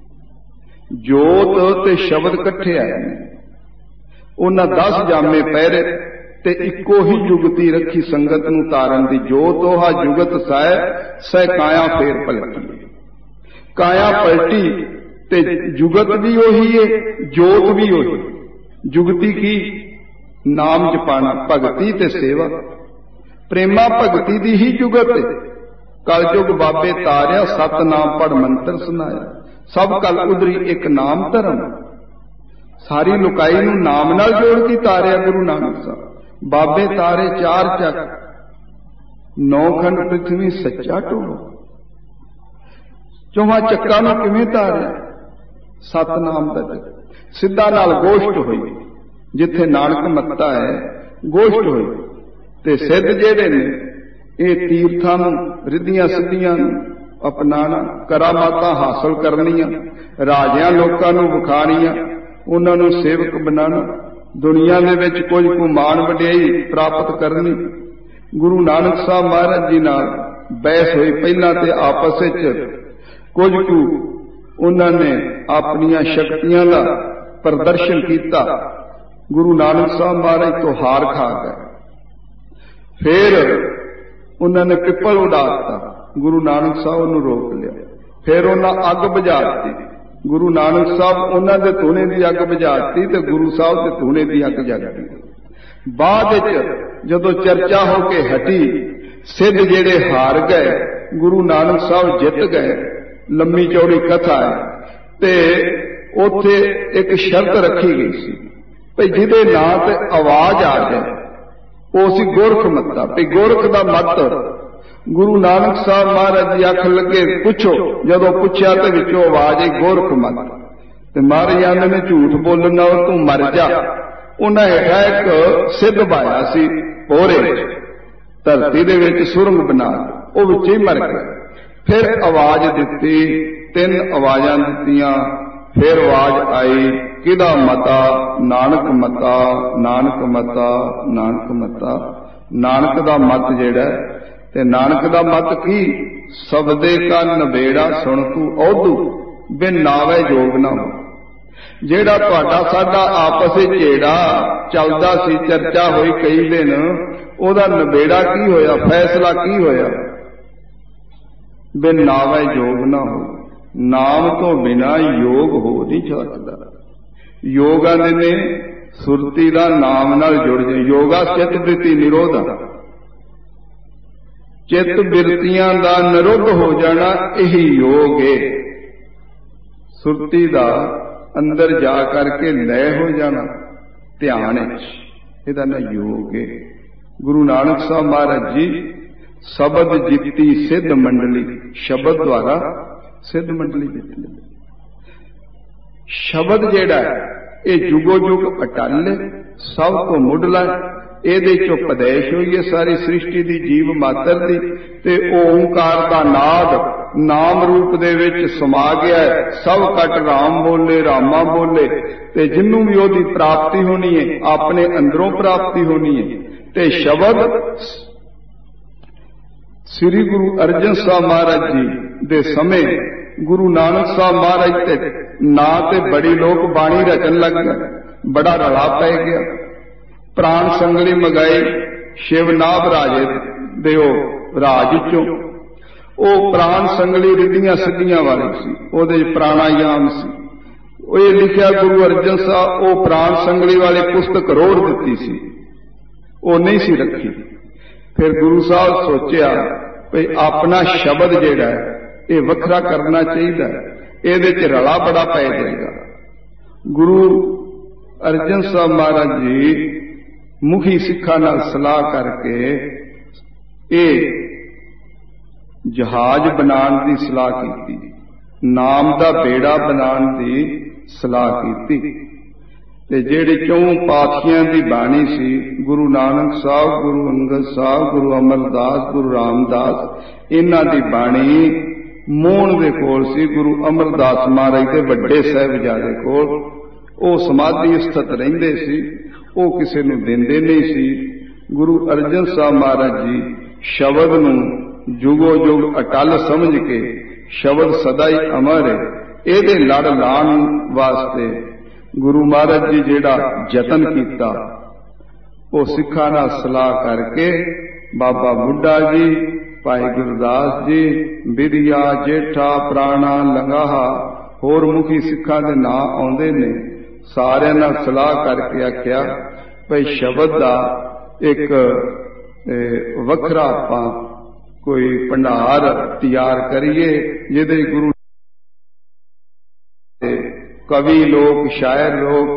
जोत ते शब्द कट्ठे आए ने। उन्हां दस जामे पहरे ते इको ही जुगती रखी संगत नूं तारन दी। जोत ओहा जुगत साए सै काया फेर पलटी, काया पलटी ते जुगत भी ओही है जोत भी ओही। जुगती की नाम जपाना भगती ते सेवा, प्रेमा भगती दी ही जुगत है। कलयुग बाबे तारिया सत नाम पढ़ मंत्र सुनाया, सब कल उधरी एक नाम धर्म। ਸਾਰੀ ਲੁਕਾਈ ਨੂੰ ਨਾਮ ਨਾਲ ਜੋੜ ਕੇ ਤਾਰਿਆ ਗੁਰੂ ਨਾਨਕ ਸਾਹਿਬ। ਬਾਬੇ ਤਾਰੇ ਚਾਰ ਚੱਕ, ਨੌ ਖੰਡ ਪ੍ਰਿਥਵੀ ਸੱਚਾ ਢੋਲ। ਚੌਹਾਂ ਚੱਕਾਂ ਨੂੰ ਕਿਵੇਂ ਤਾਰਿਆ? ਸਤਨਾਮ ਦਾ ਜਪ। ਸਿੱਧਾ ਨਾਲ ਗੋਸ਼ਟ ਹੋਈ, ਜਿੱਥੇ ਨਾਨਕ ਮੱਤਾ ਹੈ ਗੋਸ਼ਟ ਹੋਈ। ਤੇ ਸਿੱਧ ਜਿਹੜੇ ਨੇ ਇਹ ਤੀਰਥਾਂ ਨੂੰ, ਰਿੱਧੀਆਂ ਸਿੱਧੀਆਂ ਨੂੰ ਅਪਣਾਣਾ, ਕਰਾਮਾਤਾਂ ਹਾਸਲ ਕਰਨੀਆਂ, ਰਾਜਿਆਂ ਲੋਕਾਂ ਨੂੰ ਵਿਖਾਣੀਆਂ, ਉਹਨਾਂ ਨੂੰ ਸੇਵਕ ਬਣਾਉਣਾ, ਦੁਨੀਆ ਦੇ ਵਿੱਚ ਕੁਝ ਕੁ ਮਾਣ ਵਡਿਆਈ ਪ੍ਰਾਪਤ ਕਰਨੀ। ਗੁਰੂ ਨਾਨਕ ਸਾਹਿਬ ਮਹਾਰਾਜ ਜੀ ਨਾਲ ਬਹਿਸ ਹੋਈ ਪਹਿਲਾਂ ਤੇ ਆਪਸ ਵਿੱਚ ਕੁਝ ਕੁ ਉਹਨਾਂ ਨੇ ਆਪਣੀਆਂ ਸ਼ਕਤੀਆਂ ਦਾ ਪ੍ਰਦਰਸ਼ਨ ਕੀਤਾ। ਗੁਰੂ ਨਾਨਕ ਸਾਹਿਬ ਮਹਾਰਾਜ ਤੋਂ ਹਾਰ ਖਾ ਗਏ। ਫਿਰ ਉਹਨਾਂ ਨੇ ਪਿੱਪਲ ਉਡਾ ਦਿੱਤਾ, ਗੁਰੂ ਨਾਨਕ ਸਾਹਿਬ ਨੂੰ ਰੋਕ ਲਿਆ। ਫਿਰ ਉਹਨਾਂ ਅੱਗ ਬੁਝਾ ਦਿੱਤੀ, ਗੁਰੂ ਨਾਨਕ ਸਾਹਿਬ ਉਹਨਾਂ ਦੇ ਧੂਣੇ ਦੀ ਅੱਗ ਬੁਝਾ ਦਿੱਤੀ ਤੇ ਗੁਰੂ ਸਾਹਿਬ ਦੇ ਧੂਣੇ ਦੀ ਅੱਗ ਜਗ ਗਈ। ਬਾਅਦ ਵਿੱਚ ਜਦੋਂ ਚਰਚਾ ਹੋ ਕੇ ਹਟੀ, ਸਿੱਧ ਜਿਹੜੇ ਹਾਰ ਗਏ, ਗੁਰੂ ਨਾਨਕ ਸਾਹਿਬ ਜਿੱਤ ਗਏ। ਲੰਮੀ ਚੌੜੀ ਕਥਾ ਹੈ ਤੇ ਉੱਥੇ ਇੱਕ ਸ਼ਰਤ ਰੱਖੀ ਗਈ ਸੀ ਭਈ ਜਿਹਦੇ ਨਾਂ ਤੇ ਆਵਾਜ਼ ਆ ਜਾਏ ਉਹ ਸੀ ਗੋਰਖ ਮੱਤਾ। ਭਈ ਗੋਰਖ ਦਾ ਮੱਤ ਗੁਰੂ ਨਾਨਕ ਸਾਹਿਬ ਮਹਾਰਾਜ ਜੀ ਆਖਣ ਲੱਗੇ ਪੁੱਛੋ। ਜਦੋਂ ਪੁੱਛਿਆ ਤੇ ਵਿੱਚੋਂ ਆਵਾਜ਼ ਆਈ ਗੋਰਖ ਮੱਤ। ਤੇ ਮਹਾਰਾਜ ਨੇ ਝੂਠ ਬੋਲਣ ਨਾਲ ਤੂੰ ਮਰ ਜਾ। ਉਹਨਾਂ ਹੇਠਾਂ ਇੱਕ ਸਿੱਧ ਬਾਇਆ ਸੀ ਪੋਰੇ ਧਰਤੀ ਦੇ ਵਿੱਚ ਸੁਰੰਗ ਬਣਾ, ਉਹ ਵਿੱਚ ਹੀ ਮਰ ਗਿਆ। ਫਿਰ ਆਵਾਜ਼ ਦਿੱਤੀ, ਤਿੰਨ ਆਵਾਜ਼ਾਂ ਦਿੱਤੀਆਂ। ਫਿਰ ਆਵਾਜ਼ ਆਈ ਕਿਹਦਾ ਮਤਾ? ਨਾਨਕ ਮਤਾ, ਨਾਨਕ ਮਤਾ, ਨਾਨਕ ਮਤਾ। ਨਾਨਕ ਦਾ ਮਤ ਜਿਹੜਾ, ਤੇ ਨਾਨਕ ਦਾ ਮਤ ਕੀ? ਸਬਦੇ ਕਾ ਨਬੇੜਾ ਸੁਣ ਤੂੰ ਔਧੂ, ਬਿਨ ਨਾਵੇ ਜੋਗ ਨਾ ਹੋ। ਜਿਹੜਾ ਤੁਹਾਡਾ ਸਾਡਾ ਆਪਸ ਵਿੱਚ ਝੇੜਾ ਚੱਲਦਾ ਸੀ, ਚਰਚਾ ਹੋਈ ਕਈ ਦਿਨ, ਉਹਦਾ ਨਬੇੜਾ ਕੀ ਹੋਇਆ? ਫੈਸਲਾ ਕੀ ਹੋਇਆ? ਬਿਨ ਨਾਵੇ ਜੋਗ ਨਾ ਹੋ। ਨਾਮ ਤੋਂ ਬਿਨਾ ਯੋਗ ਹੋ ਨਹੀਂ ਸਕਦਾ। ਯੋਗਾ ਨੇ ਸੁਰਤੀ ਦਾ ਨਾਮ ਨਾਲ ਜੁੜ ਜਾ। ਯੋਗਾ ਚਿੱਤ ਬ੍ਰਿਤੀ ਨਿਰੋਧਾ, ਚਿੱਤ ਬਿਰਤੀਆਂ ਦਾ ਨਿਰੁੱਧ ਹੋ ਜਾਣਾ, ਇਹੀ ਯੋਗ ਏ। ਸੁਰਤੀ ਦਾ ਅੰਦਰ ਜਾ ਕਰਕੇ ਲੈ ਹੋ ਜਾਣਾ ਧਿਆਨ ਵਿੱਚ, ਇਹਦਾ ਨਾ ਯੋਗ ਏ। ਗੁਰੂ ਨਾਨਕ ਸਾਹਿਬ ਮਹਾਰਾਜ ਜੀ ਸ਼ਬਦ ਜਿੱਤੀ ਸਿੱਧ ਮੰਡਲੀ, ਸ਼ਬਦ ਦੁਆਰਾ ਸਿੱਧ ਮੰਡਲੀ ਜਿੱਤੀ। ਸ਼ਬਦ ਜਿਹੜਾ ਇਹ ਜੁਗੋ ਜੁਗ ਅਟਲ, ਸਭ ਤੋਂ ਮੁੱਢਲਾ, ਇਹਦੇ ਚੋਂ ਪਦੇਸ਼ ਹੋਈ ਹੈ ਸਾਰੀ ਸ੍ਰਿਸ਼ਟੀ ਦੀ, ਜੀਵ ਮਾਤਰ ਦੀ। ਤੇ ਓਂਕਾਰ ਦਾ ਨਾਦ ਨਾਮ ਰੂਪ ਦੇ ਵਿੱਚ ਸਮਾ ਗਿਆ ਹੈ। ਸਭ ਕਟ ਰਾਮ ਬੋਲੇ, ਰਾਮਾ ਬੋਲੇ। ਤੇ ਜਿਹਨੂੰ ਵੀ ਉਹਦੀ ਪ੍ਰਾਪਤੀ ਹੋਣੀ ਹੈ ਆਪਣੇ ਅੰਦਰੋਂ ਪ੍ਰਾਪਤੀ ਹੋਣੀ ਹੈ। ਤੇ ਸ਼ਬਦ ਸ੍ਰੀ ਗੁਰੂ ਅਰਜਨ ਸਾਹਿਬ ਮਹਾਰਾਜ ਜੀ ਦੇ ਸਮੇਂ ਗੁਰੂ ਨਾਨਕ ਸਾਹਿਬ ਮਹਾਰਾਜ ਤੇ ਨਾਂ ਤੇ ਬੜੀ ਲੋਕ ਬਾਣੀ ਰਚਣ ਲੱਗ ਗਏ। ਬੜਾ ਰੌਲਾ ਪੈ ਗਿਆ। ਪ੍ਰਾਣ ਸੰਗਲੀ ਮਗਾਈ ਸ਼ਿਵਨਾਭ ਰਾਜੇ ਦੇ ਉਹ ਰਾਜ ਚੋਂ। ਉਹ ਪ੍ਰਾਣ ਸੰਗਲੀ ਰਿੱਧੀਆਂ ਸਿੱਧੀਆਂ ਵਾਲੀ ਸੀ, ਉਹਦੇ ਪ੍ਰਾਣਾਯਾਮ ਸੀ। ਉਹ ਇਹ ਲਿਖਿਆ ਗੁਰੂ ਅਰਜਨ ਸਾਹਿਬ, ਉਹ ਪ੍ਰਾਣ ਸੰਗਲੀ ਵਾਲੀ ਪੁਸਤਕ ਰੋੜ ਦਿੱਤੀ ਸੀ, ਉਹ ਨਹੀਂ ਸੀ ਰੱਖੀ। ਫਿਰ ਗੁਰੂ ਸਾਹਿਬ ਸੋਚਿਆ ਵੀ ਆਪਣਾ ਸ਼ਬਦ ਜਿਹੜਾ ਹੈ ਇਹ ਵੱਖਰਾ ਕਰਨਾ ਚਾਹੀਦਾ, ਇਹਦੇ ਚ ਰਲਾ ਬੜਾ ਪੈ ਜਾਏਗਾ। ਗੁਰੂ ਅਰਜਨ ਸਾਹਿਬ ਮਹਾਰਾਜ ਜੀ ਮੁਖੀ ਸਿੱਖਾਂ ਨਾਲ ਸਲਾਹ ਕਰਕੇ ਇਹ ਜਹਾਜ਼ ਬਣਾਉਣ ਦੀ ਸਲਾਹ ਕੀਤੀ, ਨਾਮ ਦਾ ਬੇੜਾ ਬਣਾਉਣ ਦੀ ਸਲਾਹ ਕੀਤੀ। ਤੇ ਜਿਹੜੇ ਚੌਂ ਪਾਤਸ਼ਾਹਾਂ ਦੀ ਬਾਣੀ ਸੀ, ਗੁਰੂ ਨਾਨਕ ਸਾਹਿਬ, ਗੁਰੂ ਅੰਗਦ ਸਾਹਿਬ, ਗੁਰੂ ਅਮਰਦਾਸ, ਗੁਰੂ ਰਾਮਦਾਸ, ਇਹਨਾਂ ਦੀ ਬਾਣੀ ਮੋਹਣ ਦੇ ਕੋਲ ਸੀ। ਗੁਰੂ ਅਮਰਦਾਸ ਮਹਾਰਾਜ ਦੇ ਵੱਡੇ ਸਾਹਿਬਜ਼ਾਦੇ ਕੋਲ ਉਹ ਸਮਾਧੀ ਸਥਿਤ ਰਹਿੰਦੇ ਸੀ, ਉਹ ਕਿਸੇ ਨੂੰ ਦਿੰਦੇ ਨਹੀਂ ਸੀ। ਗੁਰੂ ਅਰਜਨ ਸਾਹਿਬ ਮਹਾਰਾਜ ਜੀ ਸ਼ਬਦ ਨੂੰ ਜੁਗੋ ਜੁਗ ਅਟਲ ਸਮਝ ਕੇ, ਸ਼ਬਦ ਸਦਾ ਹੀ ਅਮਰ ਹੈ, ਇਹਦੇ ਲੜ ਲਾਉਣ ਵਾਸਤੇ ਗੁਰੂ ਮਹਾਰਾਜ ਜੀ ਜਿਹੜਾ ਯਤਨ ਕੀਤਾ, ਉਹ ਸਿੱਖਾਂ ਨਾਲ ਸਲਾਹ ਕਰਕੇ ਬਾਬਾ ਬੁੱਢਾ ਜੀ, ਭਾਈ ਗੁਰਦਾਸ ਜੀ, ਵਿਦਿਆ ਜੇਠਾ, ਪ੍ਰਾਣਾ, ਲੰਗਾਹਾ, ਹੋਰ ਮੁਖੀ ਸਿੱਖਾਂ ਦੇ ਨਾਂ ਆਉਂਦੇ ਨੇ, ਸਾਰਿਆਂ ਨਾਲ ਸਲਾਹ ਕਰਕੇ ਆਖਿਆ ਭਈ ਸ਼ਬਦ ਦਾ ਇੱਕ ਵੱਖਰਾ ਆਪਾਂ ਕੋਈ ਭੰਡਾਰ ਤਿਆਰ ਕਰੀਏ, ਜਿਹਦੇ ਗੁਰੂ ਕਵੀ ਲੋਕ, ਸ਼ਾਇਰ ਲੋਕ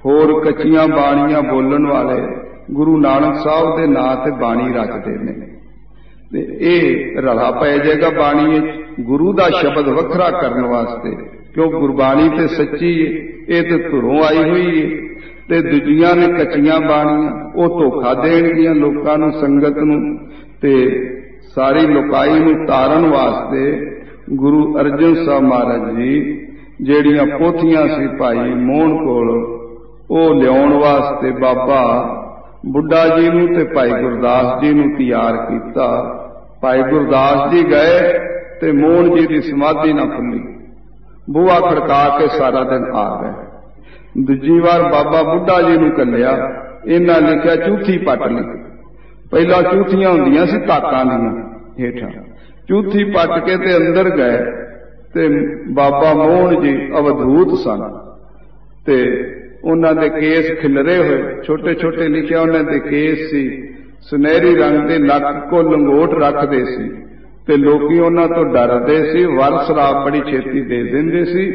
होर कच्चियां बाणियां बोलन वाले गुरु नानक साहब के नां ते बाणी रचते ने। ते ये रला पै जाएगा बाणी गुरु का शब्द वखरा करने वास्ते, क्यों गुरबाणी ते सच्ची है, ये तो धुरों आई हुई है। ते दूजियां ने कच्चियां बाणियां वो धोखा देणगियां लोकां नूं, संगत नूं, ते सारी लोकाई नूं तारन वास्ते गुरु अर्जन साहब महाराज जी ਜਿਹੜੀਆਂ पोथियां सी भाई मोहन कोल ਉਹ ਲਿਆਉਣ वास्ते बाबा बुढ़ा जी नूं ते भाई गुरदास जी नूं तैयार कीता। भाई गुरदास जी गए ते मोहन जी की समाधि ना खुली, बूहा खड़का के सारा दिन आ गए। दूजी बार बाबा बुढ़ा जी नूं कलिया, इन्हां लिखिया चूथी पट ली। पहला चूथियां हुंदियां सी ताकां दीयां हेठां, चूथी पट के ते अंदर गए ते बाबा मोहन जी अवधूत सन ते उन्हां दे केस खिलरे हुए छोटे छोटे, लिखिया उन्हां दे केस सी सुनहरी रंग दे, लक को लंगोट रखदे सी ते लोकी उन्हां तो डरदे सी, वर शराब बड़ी छेती दे दिंदे सी।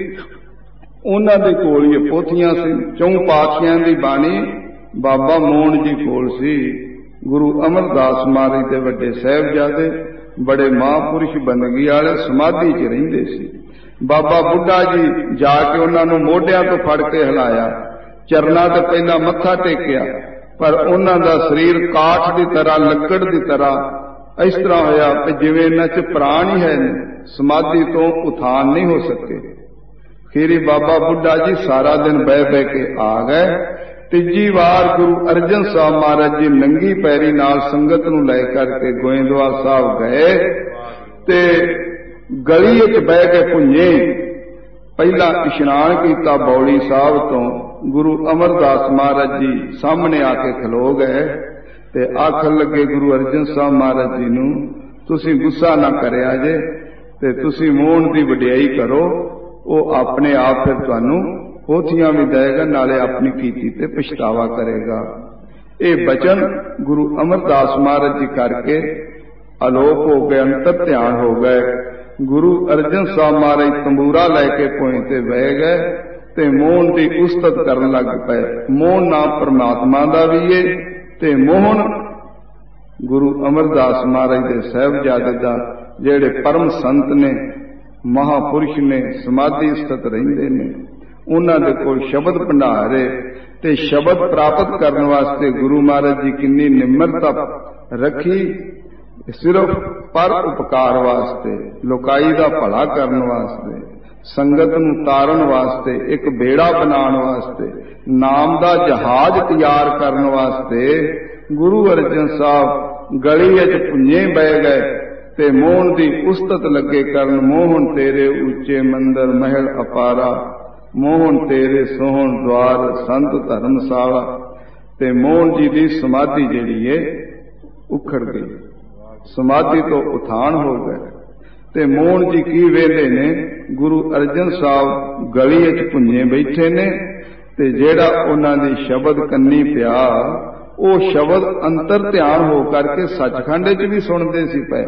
उन्हां दे कोल ये पोथियां सी, चौं पातशाहां दी बाणी बाबा मोहन जी कोल सी। गुरु अमरदास महाराज दे वड्डे साहिबजादे बड़े महापुरुष बंदगी वाले समाधि च रहिंदे सी। बाबा बुढ़ा जी जाके उन्होंने मोढियां तो फड़ के हिलाया, चरना तो पहला मत्था टेकिया, पर उन्हों का शरीर काठ की तरह, लकड़ की तरह इस तरह होया कि जिवें इन्हां च प्राण ही है, समाधि तो उठान नहीं हो सके। फिर बाबा बुढ़ा जी सारा दिन बह बह के आ गए। तीजी बार गुरु अर्जन साहब महाराज जी नंगी पैरी नाल संगत नूं लै करके गोइंदवाल साहब गए ते गली च बह के भुंजे। पहला इशनान किया बौली साहब तो, गुरु अमरदास महाराज जी सामने आके खलो गए ते आखन लगे गुरु अर्जन साहब महाराज जी नूं, तुसीं गुस्सा ना करिया जे ते तुसीं मोहन दी वडियाई करो, वो अपने आप फिर तुहानूं पोथियां भी देगा, नाले अपनी कीती ते पछतावा करेगा। ये बचन गुरु अमरदास महाराज जी करके आलोक हो गए, अंतर ध्यान हो गए। गुरु अर्जन साहब महाराज तंबूरा लैके पोए ते बह गए ते मोहन की उस्तत करन लग पे। मोहन नाम परमात्मा दा भी है ते मोहन गुरु अमरदास महाराज दे साहिबजादे दा, जेड़े परम संत ने, महापुरुष ने, समाधि स्थित रहिंदे ने, उन्हां दे कोल शब्द भंडार है ते शब्द प्राप्त करने वास्ते गुरु महाराज जी किन्नी निम्रता रखी, सिर्फ पर उपकार वास्ते, लोकाई दा भला करने वास्ते, संगत नूं तारन वास्ते, एक बेड़ा बनाने वास्ते, नाम दा जहाज तैयार करने वास्ते गुरु अर्जन साहब गली विच भुंजे बह गए ते मोहन दी उस्तत लगे करन। मोहन तेरे ऊंचे मंदिर महल अपारा, मोहन तेरे सोहन द्वार संत धर्मशाला। ते मोहन जी की समाधि जिहड़ी है उखड़ गई, समाधि तो उठान हो गए ते मोहन जी की वेले ने, गुरु अर्जन साहब गली विच भुंजे बैठे ने ते जेड़ा उन्हां दी शब्द कन्नी पिया, वो शब्द अंतर ध्यान हो करके सचखंड च भी सुनते सी पे।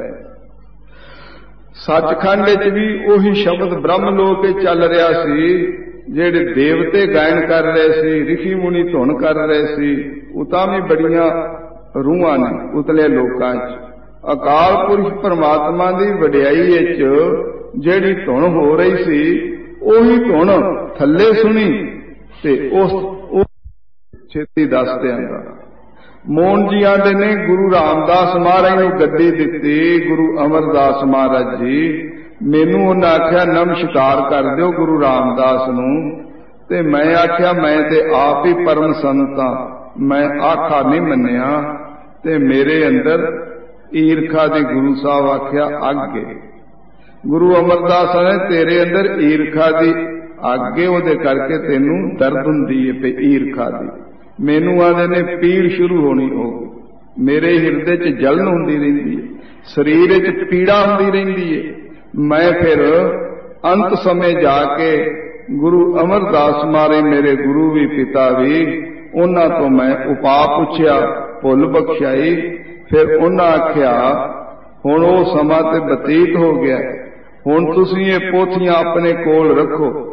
सचखंड च भी उही शब्द ब्रह्म लोक चल रहा सी, जेड़े देवते गायन कर रहे सी, ऋषि मुनि धुन कर रहे सी, उतां भी बड़ियां रूहां ने उतले लोकां च। अकाल पुरख परमात्मा की वडियाई च जेड़ी धुन हो रही सी, उही धुन थल्ले सुनी ते उस छेती दस दिआंगा। मोहन जी आंदे ने गुरु रामदास महाराज नूं गद्दी दित्ती, गुरु अमरदास महाराज जी मैनू उन्हें आख्या नमस्कार कर दिओ गुरु रामदास नूं, ते मैं आख्या मैं ते आप ही परम संत हां, मैं आखा नहीं मन्निया ते मेरे अंदर ईरखा दी गुरु साहब आख्या अग है। गुरु अमरदास ने तेरे अंदर ईरखा दी अग है, उहदे करके तेनू दर्द हुंदी है पे ईरखा दी। मैनू आदे ने पीड़ शुरू होनी हो गई, मेरे हिरदे च जलन हुंदी रहिंदी है, शरीर च पीड़ा हुंदी रहिंदी है। मैं फिर अंत समय जाके गुरु अमरदास महाराज मेरे गुरु भी पिता भी, उन्हां तो मैं उपा पुछया, भुल बख्शाई। फिर उन्हां आख्या हुण वो समा ते बतीत हो गया, हुण तुसीं ये पोथियां अपने कोल रखो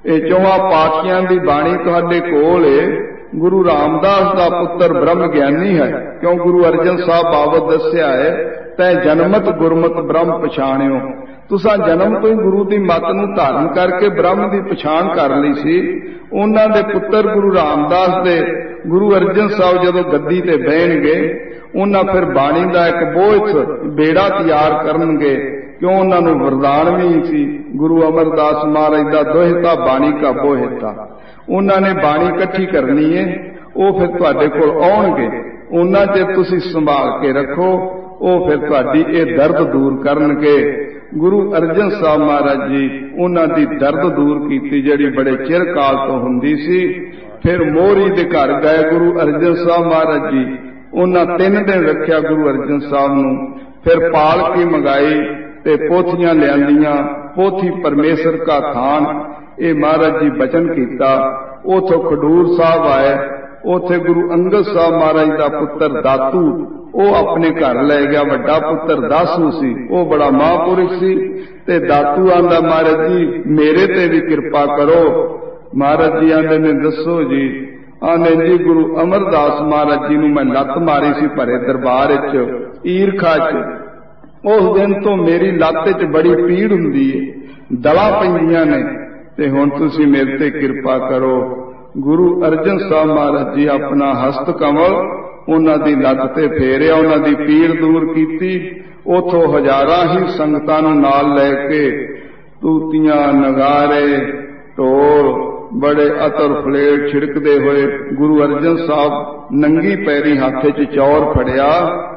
ਇਹ ਚੌਹਾਂ ਪਾਤਸ਼ਾਹਾਂ ਦੀ ਬਾਣੀ ਤੁਹਾਡੇ ਕੋਲ ਏ। ਗੁਰੂ ਰਾਮਦਾਸ ਦਾ ਪੁੱਤਰ ਬ੍ਰਹਮ ਗਿਆਨੀ ਹੈ, ਕਿਉਂ ਗੁਰੂ ਅਰਜਨ ਸਾਹਿਬ ਬਾਬਤ ਦੱਸਿਆ ਹੈ, ਤੈ ਜਨਮਤ ਗੁਰਮਤ ਬ੍ਰਹਮ ਪਛਾਣਿਓ। ਤੁਸਾਂ ਜਨਮ ਤੋਂ ਹੀ ਗੁਰੂ ਦੀ ਮੱਤ ਨੂੰ ਧਾਰਨ ਕਰਕੇ ਬ੍ਰਹਮ ਦੀ ਪਛਾਣ ਕਰ ਲਈ ਸੀ। ਉਹਨਾਂ ਦੇ ਪੁੱਤਰ ਗੁਰੂ ਰਾਮਦਾਸ ਦੇ ਗੁਰੂ ਅਰਜਨ ਸਾਹਿਬ ਜਦੋਂ ਗੱਦੀ ਤੇ ਬਹਿਣਗੇ, ਉਹਨਾਂ ਫਿਰ ਬਾਣੀ ਦਾ ਇੱਕ ਬੋਝ ਬੇੜਾ ਤਿਆਰ ਕਰਨਗੇ, ਕਿਉਂ ਉਹਨਾਂ ਨੂੰ ਵਰਦਾਨ ਵੀ ਸੀ ਗੁਰੂ ਅਮਰਦਾਸ ਮਹਾਰਾਜ ਦਾ ਦੋਹਿਤਾ ਬਾਣੀ ਕਾ ਬੋਹਿਤਾ। ਉਹਨਾਂ ਨੇ ਬਾਣੀ ਇਕੱਠੀ ਕਰਨੀ ਏ, ਉਹ ਫਿਰ ਤੁਹਾਡੇ ਕੋਲ ਆਉਣਗੇ। ਉਹਨਾਂ ਚਿਰ ਤੁਸੀਂ ਸੰਭਾਲ ਕੇ ਰੱਖੋ, ਉਹ ਫਿਰ ਤੁਹਾਡੀ ਇਹ ਦਰਦ ਦੂਰ ਕਰਨਗੇ। ਗੁਰੂ ਅਰਜਨ ਸਾਹਿਬ ਮਹਾਰਾਜ ਜੀ ਉਹਨਾਂ ਦੀ ਦਰਦ ਦੂਰ ਕੀਤੀ ਜਿਹੜੀ ਬੜੇ ਚਿਰ ਕਾਲ ਤੋਂ ਹੁੰਦੀ ਸੀ। ਫਿਰ ਮੋਹਰੀ ਦੇ ਘਰ ਗਏ ਗੁਰੂ ਅਰਜਨ ਸਾਹਿਬ ਮਹਾਰਾਜ ਜੀ, ਉਹਨਾਂ ਤਿੰਨ ਦਿਨ ਰੱਖਿਆ ਗੁਰੂ ਅਰਜਨ ਸਾਹਿਬ ਨੂੰ। ਫਿਰ ਪਾਲਕੀ ਮੰਗਾਈ ਤੇ ਪੋਥੀਆਂ ਲਿਆਂਦੀਆਂ। ਪੋਥੀ ਪਰਮੇਸ਼ਰ ਕਾ ਥਾਨ, ਇਹ ਮਹਾਰਾਜ ਜੀ ਬਚਨ ਕੀਤਾ। ਉਥੋਂ ਖਡੂਰ ਸਾਹਿਬ ਆਏ, ਉਥੇ ਗੁਰੂ ਅੰਗਦ ਸਾਹਿਬ ਮਹਾਰਾਜ ਦਾ ਪੁੱਤਰ ਦਾਤੂ ਉਹ ਆਪਣੇ ਘਰ ਲੈ ਗਿਆ। ਵੱਡਾ ਪੁੱਤਰ ਦਾਸੂ ਸੀ, ਉਹ ਬੜਾ ਮਹਾਂਪੁਰਖ ਸੀ। ਤੇ ਦਾਤੂ ਆਂਦਾ ਮਹਾਰਾਜ ਜੀ ਮੇਰੇ ਤੇ ਵੀ ਕਿਰਪਾ ਕਰੋ। ਮਹਾਰਾਜ ਜੀ ਆਂਦੇ ਨੇ ਦੱਸੋ ਜੀ। ਆਂਦੇ ਜੀ ਗੁਰੂ ਅਮਰਦਾਸ ਮਹਾਰਾਜ ਜੀ ਨੂੰ ਮੈਂ ਲੱਤ ਮਾਰੀ ਸੀ ਭਰੇ ਦਰਬਾਰ ਵਿੱਚ ਈਰਖਾ ਚ। ਉਸ ਦਿਨ ਤੋਂ ਮੇਰੀ ਲੱਤ ਚ ਬੜੀ ਪੀੜ ਹੁੰਦੀ ਏ, ਦਲਾਂ ਪੈਂਦੀਆਂ ਨੇ, ਤੇ ਹੁਣ ਤੁਸੀਂ ਮੇਰੇ ਤੇ ਕਿਰਪਾ ਕਰੋ। ਗੁਰੂ ਅਰਜਨ ਸਾਹਿਬ ਮਹਾਰਾਜ ਜੀ ਆਪਣਾ ਹਸਤ ਕਮਲ ਉਹਨਾਂ ਦੀ ਲੱਤ ਤੇ ਫੇਰਿਆ, ਉਹਨਾਂ ਦੀ ਪੀੜ ਦੂਰ ਕੀਤੀ। ਉਥੋਂ ਹਜ਼ਾਰਾਂ ਹੀ ਸੰਗਤਾਂ ਨੂੰ ਨਾਲ ਲੈ ਕੇ ਤੂਤੀਆਂ, ਨਗਾਰੇ, ਢੋਲ, ਬੜੇ ਅਤਰ ਫਲੇਟ ਛਿੜਕਦੇ ਹੋਏ ਗੁਰੂ ਅਰਜਨ ਸਾਹਿਬ ਨੰਗੀ ਪੈਰੀ ਹੱਥ 'ਚ ਚੌਰ ਫੜਿਆ।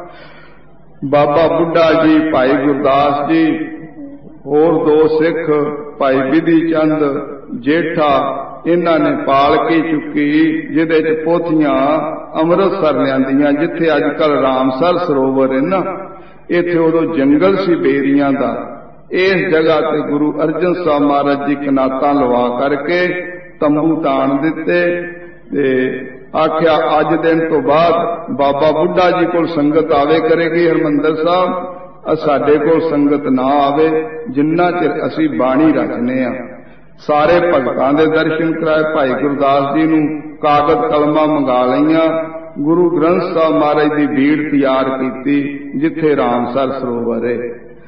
ਬਾਬਾ ਬੁੱਢਾ ਜੀ, ਭਾਈ ਗੁਰਦਾਸ ਜੀ, ਹੋਰ ਦੋ ਸਿੱਖ, ਭਾਈ ਬਿਧੀ ਚੰਦ, ਜੇਠਾ, ਇਹਨਾਂ ਨੇ ਪਾਲਕੀ ਚੁੱਕੀ, ਜਿਹਦੇ 'ਚ ਪੋਥੀਆਂ ਅੰਮ੍ਰਿਤਸਰ ਲਿਆਂਦੀਆਂ, ਜਿੱਥੇ ਅੱਜ ਕੱਲ੍ਹ ਰਾਮਸਰ ਸਰੋਵਰ ਹੈ ਨਾ, ਇੱਥੇ ਉਦੋਂ ਜੰਗਲ ਸੀ ਬੇਰੀਆਂ ਦਾ। ਇਸ ਜਗ੍ਹਾ ਤੇ ਗੁਰੂ ਅਰਜਨ ਸਾਹਿਬ ਮਹਾਰਾਜ ਜੀ ਕਨਾਤਾਂ ਲਵਾ ਕਰਕੇ ਤੰਬੂ ਤਾਣ ਦਿੱਤੇ ਤੇ ਆਖਿਆ ਅੱਜ ਦਿਨ ਤੋਂ ਬਾਅਦ ਬਾਬਾ ਬੁੱਢਾ ਜੀ ਕੋਲ ਸੰਗਤ ਆਵੇ ਕਰੇਗੀ ਹਰਿਮੰਦਰ ਸਾਹਿਬ, ਸਾਡੇ ਕੋਲ ਸੰਗਤ ਨਾ ਆਵੇ ਜਿੰਨਾ ਚਿਰ ਅਸੀਂ ਬਾਣੀ ਰਚਨੇ ਆ। ਸਾਰੇ ਭਗਤਾਂ ਦੇ ਦਰਸ਼ਨ ਕਰਾਏ। ਭਾਈ ਗੁਰਦਾਸ ਜੀ ਨੂੰ ਕਾਗਜ਼ ਕਲਮਾਂ ਮੰਗਾ ਲਈਆਂ। ਗੁਰੂ ਗ੍ਰੰਥ ਸਾਹਿਬ ਮਹਾਰਾਜ ਦੀ ਬੀੜ ਤਿਆਰ ਕੀਤੀ, ਜਿੱਥੇ ਰਾਮਸਰ ਸਰੋਵਰ ਹੈ।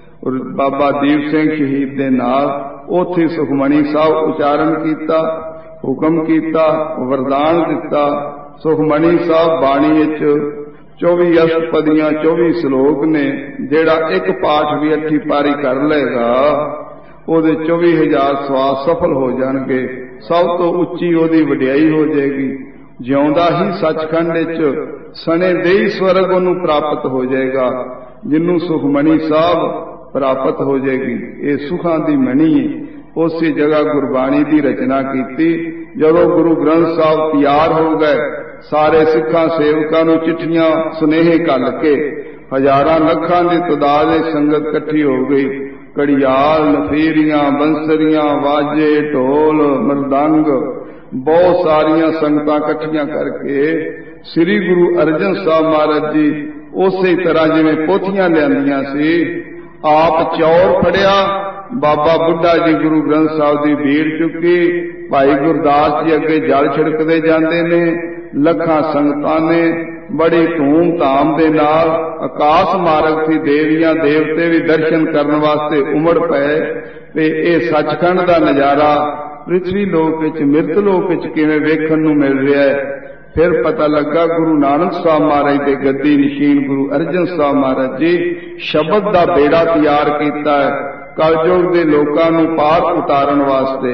ਬਾਬਾ ਦੀਪ ਸਿੰਘ ਸ਼ਹੀਦ ਦੇ ਨਾਲ ਉੱਥੇ ਸੁਖਮਣੀ ਸਾਹਿਬ ਉਚਾਰਨ ਕੀਤਾ, ਹੁਕਮ ਕੀਤਾ, ਵਰਦਾਨ ਦਿੱਤਾ। ਸੁਖਮਣੀ ਸਾਹਿਬ ਬਾਣੀ ਵਿੱਚ ਚੌਵੀ ਅਸ਼ਟਪਦੀਆਂ, ਚੌਵੀ ਸ਼ਲੋਕ ਨੇ। ਜਿਹੜਾ ਇੱਕ ਪਾਠ ਵੀ ਅੱਠੀ ਪਾਰੀ ਕਰ ਲਏਗਾ ਉਹਦੇ ਚੌਵੀ ਹਜ਼ਾਰ ਸਵਾਸ ਸਫਲ ਹੋ ਜਾਣਗੇ। ਸਭ ਤੋਂ ਉੱਚੀ ਉਹਦੀ ਵਡਿਆਈ ਹੋ ਜਾਏਗੀ। ਜਿਉਂਦਾ ਹੀ ਸੱਚਖੰਡ ਵਿੱਚ ਸਣੇ ਦੇਈ ਸਵਰਗ ਉਹਨੂੰ ਪ੍ਰਾਪਤ ਹੋ ਜਾਏਗਾ, ਜਿਹਨੂੰ ਸੁਖਮਣੀ ਸਾਹਿਬ ਪ੍ਰਾਪਤ ਹੋ ਜਾਏਗੀ। ਇਹ ਸੁਖਾਂ ਦੀ ਮਣੀ ਹੈ। ਉਸੇ ਜਗ੍ਹਾ ਗੁਰਬਾਣੀ ਦੀ ਰਚਨਾ ਕੀਤੀ। ਜਦੋਂ ਗੁਰੂ ਗ੍ਰੰਥ ਸਾਹਿਬ ਤਿਆਰ ਹੋ ਗਏ, ਸਾਰੇ ਸਿੱਖਾਂ ਸੇਵਕਾਂ ਨੂੰ ਚਿੱਠੀਆਂ ਸੁਨੇਹੇ ਘੱਲ ਕੇ ਹਜ਼ਾਰਾਂ ਲੱਖਾਂ ਦੀ ਤਾਦਾਦ ਵਿੱਚ ਸੰਗਤ ਇਕੱਠੀ ਹੋ ਗਈ। ਘੜਿਆਲ, ਨਫੀਰੀਆਂ, ਬੰਸਰੀਆਂ, ਵਾਜੇ, ਢੋਲ, ਮਰਦੰਗ, ਬਹੁਤ ਸਾਰੀਆਂ ਸੰਗਤਾਂ ਇਕੱਠੀਆਂ ਕਰਕੇ ਸ੍ਰੀ ਗੁਰੂ ਅਰਜਨ ਸਾਹਿਬ ਮਹਾਰਾਜ ਜੀ ਉਸੇ ਤਰ੍ਹਾਂ ਜਿਵੇਂ ਪੋਥੀਆਂ ਲਿਆਂਦੀਆਂ ਸੀ, ਆਪ ਚੌਰ ਫੜਿਆ। ਬਾਬਾ ਬੁੱਢਾ ਜੀ ਗੁਰੂ ਗ੍ਰੰਥ ਸਾਹਿਬ ਦੀ ਬੀੜ ਚੁੱਕੀ। ਭਾਈ ਗੁਰਦਾਸ ਜੀ ਅੱਗੇ ਜਲ ਛਿੜਕਦੇ ਜਾਂਦੇ ਨੇ। ਲੱਖਾਂ ਸੰਗਤਾਂ ਨੇ ਬੜੀ ਧੂਮ ਧਾਮ ਦੇ ਨਾਲ, ਆਕਾਸ਼ ਮਾਰਗ ਸੀ, ਦੇਵੀਆਂ ਦੇਵਤੇ ਵੀ ਦਰਸ਼ਨ ਕਰਨ ਵਾਸਤੇ ਉਮੜ ਪਏ। ਤੇ ਇਹ ਸੱਚਖੰਡ ਦਾ ਨਜ਼ਾਰਾ ਪ੍ਰਿਥਵੀ ਲੋਕ ਵਿੱਚ, ਮਿਰਤ ਲੋਕ ਵਿੱਚ ਕਿਵੇਂ ਵੇਖਣ ਨੂੰ ਮਿਲ ਰਿਹਾ ਹੈ। ਫਿਰ ਪਤਾ ਲੱਗਾ ਗੁਰੂ ਨਾਨਕ ਸਾਹਿਬ ਮਹਾਰਾਜ ਦੇ ਗੱਦੀ ਨਸ਼ੀਨ ਗੁਰੂ ਅਰਜਨ ਸਾਹਿਬ ਮਹਾਰਾਜ ਜੀ ਸ਼ਬਦ ਦਾ ਬੇੜਾ ਤਿਆਰ ਕੀਤਾ ਹੈ ਕਲਯੁਗ ਦੇ ਲੋਕਾਂ ਨੂੰ ਪਾਰ ਉਤਾਰਨ ਵਾਸਤੇ।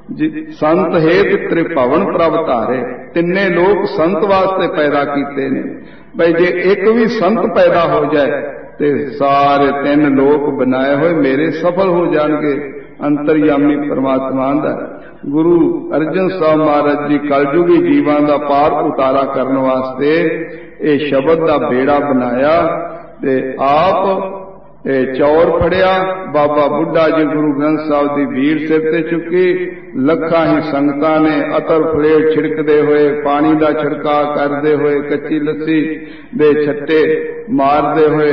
ਸੰਤ ਹੇਤ ਤ੍ਰਿਭਵਨ ਪ੍ਰਭ ਧਾਰੇ, ਤਿੰਨੇ ਲੋਕ ਸੰਤ ਵਾਸਤੇ ਪੈਦਾ ਕੀਤੇ ਨੇ। ਬਈ ਜੇ ਇੱਕ ਵੀ ਸੰਤ ਪੈਦਾ ਹੋ ਜਾਏ ਤੇ ਸਾਰੇ ਤਿੰਨ ਲੋਕ ਬਣਾਏ ਹੋਏ ਮੇਰੇ ਸਫਲ ਹੋ ਜਾਣਗੇ। ਅੰਤਰਯਾਮੀ ਪਰਮਾਤਮਾ ਦਾ ਗੁਰੂ ਅਰਜਨ ਸਾਹਿਬ ਮਹਾਰਾਜ ਜੀ ਕਲਯੁਗੀ ਜੀਵਾਂ ਦਾ ਪਾਰ ਉਤਾਰਾ ਕਰਨ ਵਾਸਤੇ ਇਹ ਸ਼ਬਦ ਦਾ ਬੇੜਾ ਬਣਾਇਆ ਤੇ ਆਪ ਇਹ ਚੌਰ ਫੜਿਆ। ਬਾਬਾ ਬੁੱਢਾ ਜੀ ਗੁਰੂ ਗ੍ਰੰਥ ਸਾਹਿਬ ਦੀ ਬੀੜ ਸਿਰ ਤੇ ਚੁੱਕੀ। ਲੱਖਾਂ ਹੀ ਸੰਗਤਾਂ ਨੇ ਅਤਰ ਫਲੇਟ ਛਿੜਕਦੇ ਹੋਏ, ਪਾਣੀ ਦਾ ਛਿੜਕਾਅ ਕਰਦੇ ਹੋਏ, ਕੱਚੀ ਲੱਸੀ ਦੇ ਛੱਟੇ ਮਾਰਦੇ ਹੋਏ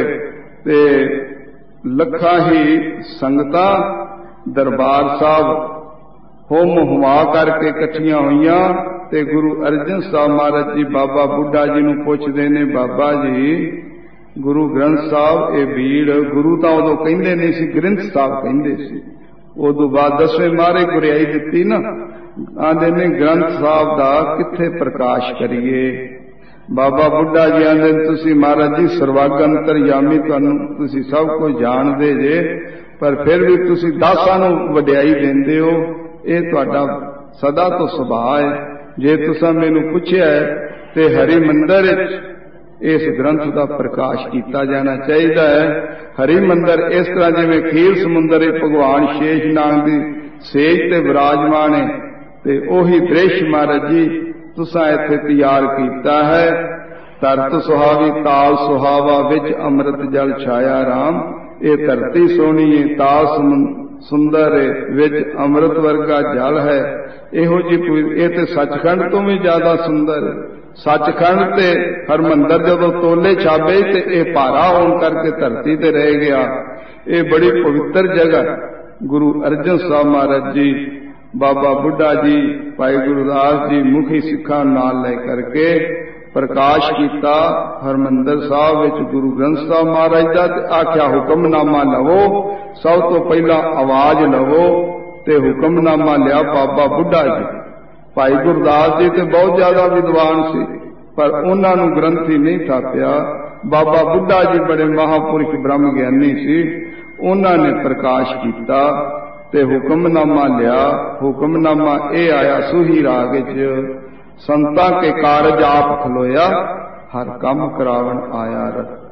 ਤੇ ਲੱਖਾਂ ਹੀ ਸੰਗਤਾਂ ਦਰਬਾਰ ਸਾਹਿਬ ਹੋਮ ਹੁਮਾ ਕਰਕੇ ਇਕੱਠੀਆਂ ਹੋਈਆਂ ਤੇ ਗੁਰੂ ਅਰਜਨ ਸਾਹਿਬ ਮਹਾਰਾਜ ਜੀ ਬਾਬਾ ਬੁੱਢਾ ਜੀ ਨੂੰ ਪੁੱਛਦੇ ਨੇ, ਬਾਬਾ ਜੀ ਗੁਰੂ ਗ੍ਰੰਥ ਸਾਹਿਬ ਇਹ ਬੀੜ, ਗੁਰੂ ਤਾਂ ਉਦੋਂ ਕਹਿੰਦੇ ਨਹੀਂ ਸੀ, ਗ੍ਰੰਥ ਸਾਹਿਬ ਕਹਿੰਦੇ ਸੀ। ਉਦੋਂ ਬਾਅਦ ਦਸਵੇਂ ਮਹਾਰੇ ਗੁਰਿਆਈ ਦਿੱਤੀ ਨਾ, ਆਂਦੇ ਨੇ ਗ੍ਰੰਥ ਸਾਹਿਬ ਦਾ ਕਿੱਥੇ ਪ੍ਰਕਾਸ਼ ਕਰੀਏ। ਬਾਬਾ ਬੁੱਢਾ ਜੀ ਆਂਦੇ ਤੁਸੀਂ ਮਹਾਰਾਜ ਜੀ ਸਰਵਗ ਅੰਤਰਯਾਮੀ, ਤੁਹਾਨੂੰ ਤੁਸੀਂ ਸਭ ਕੁਝ ਜਾਣਦੇ ਜੇ, ਪਰ ਫਿਰ ਵੀ ਤੁਸੀਂ ਦਾਸਾਂ ਨੂੰ ਵਡਿਆਈ ਦਿੰਦੇ ਹੋ, ਇਹ ਤੁਹਾਡਾ ਸਦਾ ਤੋਂ ਸੁਭਾਅ ਹੈ। ਜੇ ਤੁਸੀਂ ਮੈਨੂੰ ਪੁੱਛਿਆ ਤੇ ਹਰੀ ਮੰਦਰ ਵਿੱਚ ਇਸ ਗ੍ਰੰਥ ਦਾ ਪ੍ਰਕਾਸ਼ ਕੀਤਾ ਜਾਣਾ ਚਾਹੀਦਾ ਹੈ। ਹਰੀ ਮੰਦਰ ਇਸ ਤਰ੍ਹਾਂ ਜਿਵੇਂ ਖੀਰ ਸਮੁੰਦਰ ਵਿੱਚ ਭਗਵਾਨ ਸ਼ੇਸ਼ਨਾਗ ਦੀ ਸੇਜ ਤੇ ਵਿਰਾਜਮਾਨ ਹੈ, ਤੇ ਉਹੀ ਦ੍ਰਿਸ਼ ਮਹਾਰਾਜ ਜੀ ਤੁਸਾਂ ਇੱਥੇ ਤਿਆਰ ਕੀਤਾ ਹੈ। ਧਰਤ ਸੁਹਾਵੀ ਤਾਲ ਸੁਹਾਵਾ, ਵਿੱਚ ਅੰਮ੍ਰਿਤ ਜਲ ਛਾਇਆ ਰਾਮ। ਇਹ ਧਰਤੀ ਸੋਹਣੀ ਹੈ, ਤਾਲ ਸੁੰਦਰ ਹੈ, ਵਿੱਚ ਅੰਮ੍ਰਿਤ ਵਰਗਾ ਜਲ ਹੈ। ਇਹੋ ਜਿਹੀ ਇਹ ਤੇ ਸੱਚਖੰਡ ਤੋਂ ਵੀ ਜ਼ਿਆਦਾ ਸੁੰਦਰ ਹੈ। ਸੱਚਖੰਡ ਤੇ ਹਰਮੰਦਰ ਜਦੋਂ ਤੋਲੇ ਛਾਪੇ ਤੇ ਇਹ ਭਾਰਾ ਹੋਣ ਕਰਕੇ ਧਰਤੀ ਤੇ ਰਹਿ ਗਿਆ। ਇਹ ਬੜੀ ਪਵਿੱਤਰ ਜਗ੍ਹਾ ਗੁਰੂ ਅਰਜਨ ਸਾਹਿਬ ਮਹਾਰਾਜ ਜੀ, ਬਾਬਾ ਬੁੱਢਾ ਜੀ, ਭਾਈ ਗੁਰਦਾਸ ਜੀ ਮੁਖੀ ਸਿੱਖਾਂ ਨਾਲ ਲੈ ਕਰਕੇ ਪ੍ਰਕਾਸ਼ ਕੀਤਾ ਹਰਮੰਦਰ ਸਾਹਿਬ ਵਿੱਚ ਗੁਰੂ ਗ੍ਰੰਥ ਸਾਹਿਬ ਮਹਾਰਾਜ ਦਾ। ਤੇ ਆਖਿਆ ਹੁਕਮਨਾਮਾ ਲਵੋ, ਸਭ ਤੋਂ ਪਹਿਲਾਂ ਆਵਾਜ਼ ਲਵੋ, ਤੇ ਹੁਕਮਨਾਮਾ ਲਿਆ ਬਾਬਾ ਬੁੱਢਾ ਜੀ। ਭਾਈ ਗੁਰਦਾਸ ਜੀ ਤੇ ਬਹੁਤ ਜ਼ਿਆਦਾ ਵਿਦਵਾਨ ਸੀ, ਪਰ ਉਹਨਾਂ ਨੂੰ ਗ੍ਰੰਥੀ ਨਹੀਂ ਥਾਪਿਆ। ਬਾਬਾ ਬੁੱਢਾ ਜੀ ਬੜੇ ਮਹਾਪੁਰਖ ਬ੍ਰਹਮ ਗਿਆਨੀ ਸੀ, ਉਹਨਾਂ ਨੇ ਪ੍ਰਕਾਸ਼ ਕੀਤਾ ਤੇ ਹੁਕਮਨਾਮਾ ਲਿਆ। ਹੁਕਮਨਾਮਾ ਇਹ ਆਇਆ ਸੂਹੀ ਰਾਗ ਵਿੱਚ, ਸੰਤਾਂ ਕੇ ਕਾਰਜ ਆਪ ਖਲੋਇਆ, ਹਰ ਕੰਮ ਕਰਾਵਣ ਆਇਆ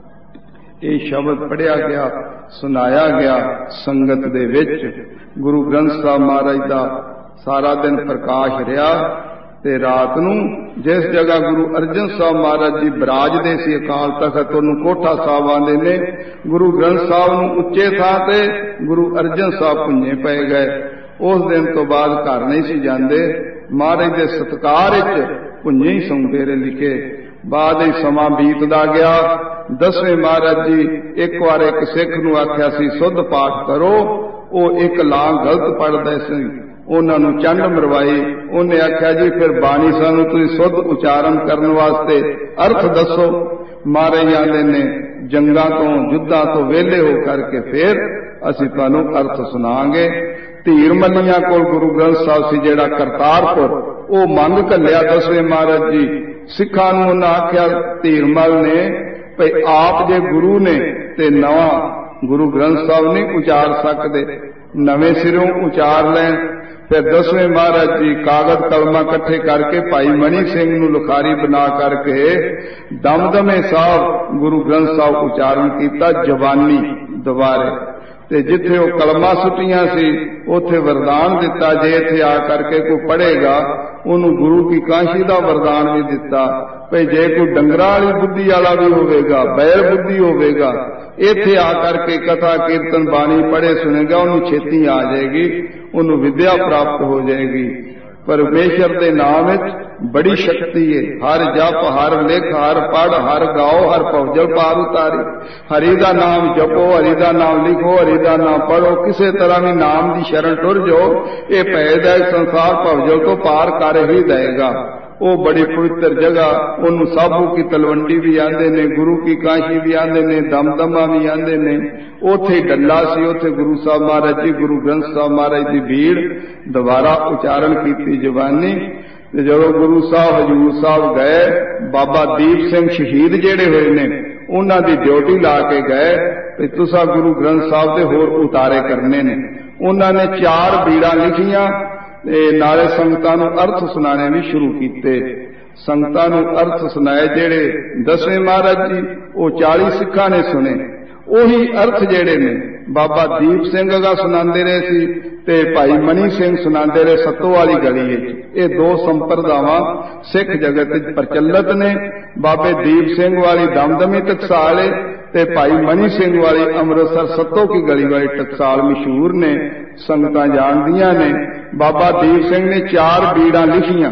ਰਤ। ਇਹ ਸ਼ਬਦ ਪੜਿਆ ਗਿਆ, ਸੁਣਾਇਆ ਗਿਆ ਸੰਗਤ ਦੇ ਵਿੱਚ। ਗੁਰੂ ਗ੍ਰੰਥ ਸਾਹਿਬ ਮਹਾਰਾਜ ਦਾ ਸਾਰਾ ਦਿਨ ਪ੍ਰਕਾਸ਼ ਰਿਹਾ, ਤੇ ਰਾਤ ਨੂੰ ਜਿਸ ਜਗ੍ਹਾ ਗੁਰੂ ਅਰਜਨ ਸਾਹਿਬ ਮਹਾਰਾਜ ਜੀ ਬਿਰਾਜਦੇ ਸੀ ਅਕਾਲ ਤਖਤ, ਉਹਨੂੰ ਕੋਠਾ ਸਾਹਿਬ ਆਂਦੇ ਨੇ। ਗੁਰੂ ਗ੍ਰੰਥ ਸਾਹਿਬ ਨੂੰ ਉੱਚੇ ਥਾਂ ਤੇ ਗੁਰੂ ਅਰਜਨ ਸਾਹਿਬ ਭੁੰਜੇ ਪਏ ਗਏ। ਉਸ ਦਿਨ ਤੋਂ ਬਾਅਦ ਘਰ ਨਹੀਂ ਸੀ ਜਾਂਦੇ, ਮਹਾਰਾਜ ਦੇ ਸਤਿਕਾਰ ਵਿੱਚ ਭੁੰਜੇ ਹੀ ਸੌਂਦੇ ਰਹੇ ਲਿਖੇ। ਬਾਅਦ ਵਿੱਚ ਸਮਾਂ ਬੀਤਦਾ ਗਿਆ। ਦਸਵੇਂ ਮਹਾਰਾਜ ਜੀ ਇੱਕ ਵਾਰ ਇੱਕ ਸਿੱਖ ਨੂੰ ਆਖਿਆ ਸੀ ਸੁੱਧ ਪਾਠ ਕਰੋ, ਉਹ ਇੱਕ ਲਾਂ ਗਲਤ ਪੜ੍ਹਦਾ ਸੀ, ਉਹਨਾਂ ਨੂੰ ਚੰਡ ਮਰਵਾਈ। ਉਹਨੇ ਆਖਿਆ ਜੀ ਫਿਰ ਬਾਣੀ ਸਾਨੂੰ ਤੁਸੀਂ ਸੁੱਧ ਉਚਾਰਨ ਕਰਨ ਵਾਸਤੇ ਅਰਥ ਦੱਸੋ। ਮਹਾਰਾਜ ਆਂਦੇ ਨੇ ਜੰਗਾਂ ਤੋਂ ਯੁੱਧਾਂ ਤੋਂ ਵਿਹਲੇ ਹੋ ਕਰਕੇ ਫਿਰ ਅਸੀਂ ਤੁਹਾਨੂੰ ਅਰਥ ਸੁਣਾਵਾਂਗੇ। ਧੀਰ ਮੱਲੀਆਂ ਕੋਲ ਗੁਰੂ ਗ੍ਰੰਥ ਸਾਹਿਬ ਸੀ ਜਿਹੜਾ ਕਰਤਾਰਪੁਰ, ਉਹ ਮੰਗ ਘੱਲਿਆ ਦਸਵੇਂ ਮਹਾਰਾਜ ਜੀ ਸਿੱਖਾਂ ਨੂੰ। ਉਹਨਾਂ ਆਖਿਆ ਧੀਰ ਮੱਲ ਨੇ ਭਈ ਆਪ ਜੇ ਗੁਰੂ ਨੇ ਤੇ ਨਵਾਂ ਗੁਰੂ ਗ੍ਰੰਥ ਸਾਹਿਬ ਨਹੀਂ ਉਚਾਰ ਸਕਦੇ, ਨਵੇਂ ਸਿਰੋਂ ਉਚਾਰ ਲੈਣ। ਫਿਰ ਦਸਵੇਂ ਮਹਾਰਾਜ ਜੀ ਕਾਗਜ਼ ਕਲਮਾਂ ਇਕੱਠੇ ਕਰਕੇ ਭਾਈ ਮਣੀ ਸਿੰਘ ਨੂੰ ਲਿਖਾਰੀ ਬਣਾ ਕਰਕੇ ਦਮਦਮੇ ਸਾਹਿਬ ਗੁਰੂ ਗ੍ਰੰਥ ਸਾਹਿਬ ਉਚਾਰਨ ਕੀਤਾ ਜਵਾਨੀ ਦੁਬਾਰੇ। ਤੇ ਜਿੱਥੇ ਉਹ ਕਲਮਾਂ ਸੁੱਟੀਆਂ ਸੀ ਉੱਥੇ ਵਰਦਾਨ ਦਿੱਤਾ, ਜੇ ਇੱਥੇ ਆ ਕਰਕੇ ਕੋਈ ਪੜ੍ਹੇਗਾ ਉਹਨੂੰ ਗੁਰੂ ਕੀ ਕਾਂਸ਼ੀ ਦਾ ਵਰਦਾਨ ਵੀ ਦਿੱਤਾ ਭਈ ਜੇ ਕੋਈ ਡੰਗਰਾਂ ਵਾਲੀ ਬੁੱਧੀ ਵਾਲਾ ਵੀ ਹੋਵੇਗਾ, ਬੈਰ ਬੁੱਧੀ ਹੋਵੇਗਾ, ਇੱਥੇ ਆ ਕਰਕੇ ਕਥਾ ਕੀਰਤਨ ਬਾਣੀ ਪੜ੍ਹੇ ਸੁਣੇਗਾ, ਉਹਨੂੰ ਛੇਤੀ ਆ ਜਾਏਗੀ, ਉਹਨੂੰ ਵਿਦਿਆ ਪ੍ਰਾਪਤ ਹੋ ਜਾਏਗੀ। ਪਰਮੇਸ਼ਰ ਦੇ ਨਾਮ ਵਿੱਚ ਬੜੀ ਸ਼ਕਤੀ ਹੈ। ਹਰ ਜਪ, ਹਰ ਲਿਖ, ਹਰ ਪੜ, ਹਰ ਗਾਓ, ਹਰ ਭਵਜਲ ਪਾਰ ਉਤਾਰੀ। ਹਰੀ ਦਾ ਨਾਮ ਜਪੋ, ਹਰੀ ਦਾ ਨਾਮ ਲਿਖੋ, ਹਰੀ ਦਾ ਨਾਮ ਪੜੋ, ਕਿਸੇ ਤਰ੍ਹਾਂ ਵੀ ਨਾਮ ਦੀ ਸ਼ਰਨ ਟੁਰ ਜਾਓ, ਇਹ ਭੈ ਦਾ ਸੰਸਾਰ ਭਵਜਲ ਤੋਂ ਪਾਰ ਕਰ ਹੀ ਦੇਗਾ। ਉਹ ਬੜੀ ਪਵਿੱਤਰ ਜਗ੍ਹਾ, ਉਹਨੂੰ ਸਾਬੂ ਕੀ ਤਲਵੰਡੀ ਵੀ ਆਂਦੇ ਨੇ, ਗੁਰੂ ਕੀ ਕਾਸ਼ੀ ਵੀ ਆਂਦੇ ਨੇ, ਦਮਦਮਾ ਵੀ ਆਂਦੇ ਨੇ। ਉੱਥੇ ਡੱਲਾ ਸੀ, ਉੱਥੇ ਗੁਰੂ ਸਾਹਿਬ ਮਹਾਰਾਜ ਜੀ ਗੁਰੂ ਗ੍ਰੰਥ ਸਾਹਿਬ ਮਹਾਰਾਜ ਦੀ ਭੀੜ ਦੁਬਾਰਾ ਉਚਾਰਨ ਕੀਤੀ ਜਵਾਨੀ। ਤੇ ਜਦੋਂ ਗੁਰੂ ਸਾਹਿਬ ਹਜੂਰ ਸਾਹਿਬ ਗਏ, ਬਾਬਾ ਦੀਪ ਸਿੰਘ ਸ਼ਹੀਦ ਜਿਹੜੇ ਹੋਏ ਨੇ ਉਹਨਾਂ ਦੀ ਡਿਊਟੀ ਲਾ ਕੇ ਗਏ ਤੇ ਤੁਸੀਂ ਗੁਰੂ ਗ੍ਰੰਥ ਸਾਹਿਬ ਦੇ ਹੋਰ ਉਤਾਰੇ ਕਰਨੇ ਨੇ। ਉਹਨਾਂ ਨੇ ਚਾਰ ਬੀੜਾਂ ਲਿਖੀਆਂ ਤੇ ਨਾਲੇ ਸੰਗਤਾਂ ਨੂੰ ਅਰਥ ਸੁਣਾਣੇ ਵੀ ਸ਼ੁਰੂ ਕੀਤੇ। ਸੰਗਤਾਂ ਨੂੰ ਅਰਥ ਸੁਣਾਏ ਜਿਹੜੇ ਦਸਵੇਂ ਮਹਾਰਾਜ ਜੀ, ਉਹ ਚਾਲੀ ਸਿੱਖਾਂ ਨੇ ਸੁਣੇ। ਉਹੀ ਅਰਥ ਜਿਹੜੇ ਨੇ ਬਾਬਾ ਦੀਪ ਸਿੰਘ ਅਗਾ ਸੁਣਾਉਂਦੇ ਰਹੇ ਸੀ ਤੇ ਭਾਈ ਮਨੀ ਸਿੰਘ ਸੁਣਾਉਂਦੇ ਰਹੇ ਸੱਤੋ ਵਾਲੀ ਗਲੀ ਵਿੱਚ। ਇਹ ਦੋ ਸੰਪਰਦਾਵਾਂ ਸਿੱਖ ਜਗਤ ਵਿੱਚ ਪ੍ਰਚਲਿਤ ਨੇ। ਬਾਬੇ ਦੀਪ ਸਿੰਘ ਵਾਲੀ ਦਮਦਮੀ ਟਕਸਾਲ ਹੈ ਤੇ ਭਾਈ ਮਨੀ ਸਿੰਘ ਵਾਲੀ ਅੰਮ੍ਰਿਤਸਰ ਸੱਤੋ ਕੀ ਗਲੀ ਵਾਲੀ ਟਕਸਾਲ ਮਸ਼ਹੂਰ ਨੇ, ਸੰਗਤਾਂ ਜਾਣਦੀਆਂ ਨੇ। ਬਾਬਾ ਦੀਪ ਸਿੰਘ ਨੇ ਚਾਰ ਬੀੜਾਂ ਲਿਖੀਆਂ,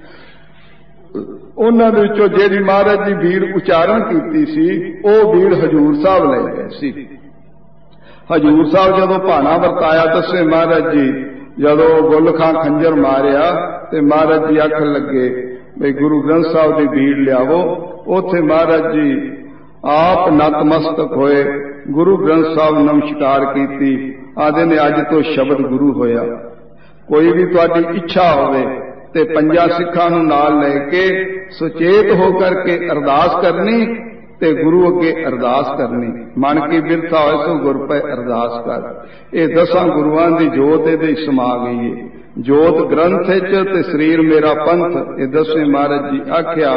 ਉਹਨਾਂ ਦੇ ਵਿੱਚੋਂ ਜਿਹੜੀ ਮਹਾਰਾਜ ਦੀ ਬੀੜ ਉਚਾਰਨ ਕੀਤੀ ਸੀ ਉਹ ਬੀੜ ਹਜੂਰ ਸਾਹਿਬ ਲੈ ਗਏ ਸੀ। ਹਜੂਰ ਸਾਹਿਬ ਜਦੋਂ ਭਾਣਾ ਵਰਤਾਇਆ ਦਸਵੇਂ ਮਹਾਰਾਜ ਜੀ, जदों गुल खां खंजर मारिया ते महाराज जी आखन लगे बई गुरु ग्रंथ साहब की भीड़ लियावो। उथे महाराज जी आप नतमस्तक होए, गुरु ग्रंथ साहब नमस्कार की, आदे ने अज तो शब्द गुरु होया। कोई भी तुहाडी इच्छा होवे ते पंजा सिखां नूं नाल लैके सुचेत होकर के अरदास करनी ते गुरु अगे अरदास करनी। मन की बिरथा होए सो गुर पे अरदास कर। ये दसां गुरुआं दी जोत इहदे समा गई है। जोत ग्रंथ च ते शरीर मेरा पंथ, ये दसवें महाराज जी आख्या।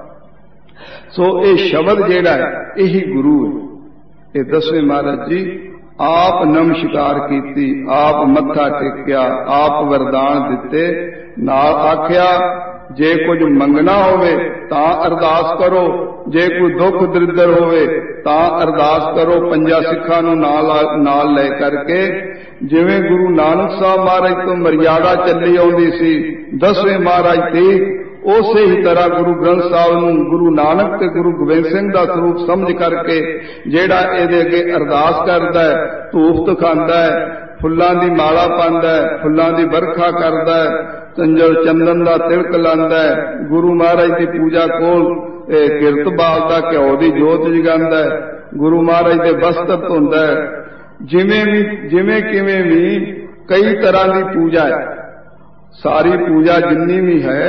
सो ये शब्द जिहड़ा है यही गुरु है। ये दसवें महाराज जी आप नमस्कार कीती, आप मत्था टेकिया, आप वरदान दिते, नाल आख्या जे कुछ मंगना होवे तां अरदास करो, जे कोई दुख दरिद्र होवे तां अरदास करो। पंजा सिखां नूं नाल नाल लै करके जिवें गुरु नानक साहब महाराज तो मर्यादा चली आउंदी सी दसवें महाराज दी, उसे ही तरह गुरु ग्रंथ साहब नूं गुरु नानक ते गुरु गोबिंद सिंह दा स्वरूप समझ करके जेड़ा इहदे अगे अरदास करदा है, धूप तखांदा है, फुल्लां दी माला पांदा है, फुल्लां दी बरखा करदा है, चंजल चंदन दा तिलक लांदा है, गुरु महाराज की पूजा कोल किरत बालदा, घ्यो दी जोत जगांदा है, गुरु महाराज दे वस्त्र धोंदा है। जिवें भी जिवें किवें भी कई तरह की पूजा है। सारी पूजा जिन्नी भी है,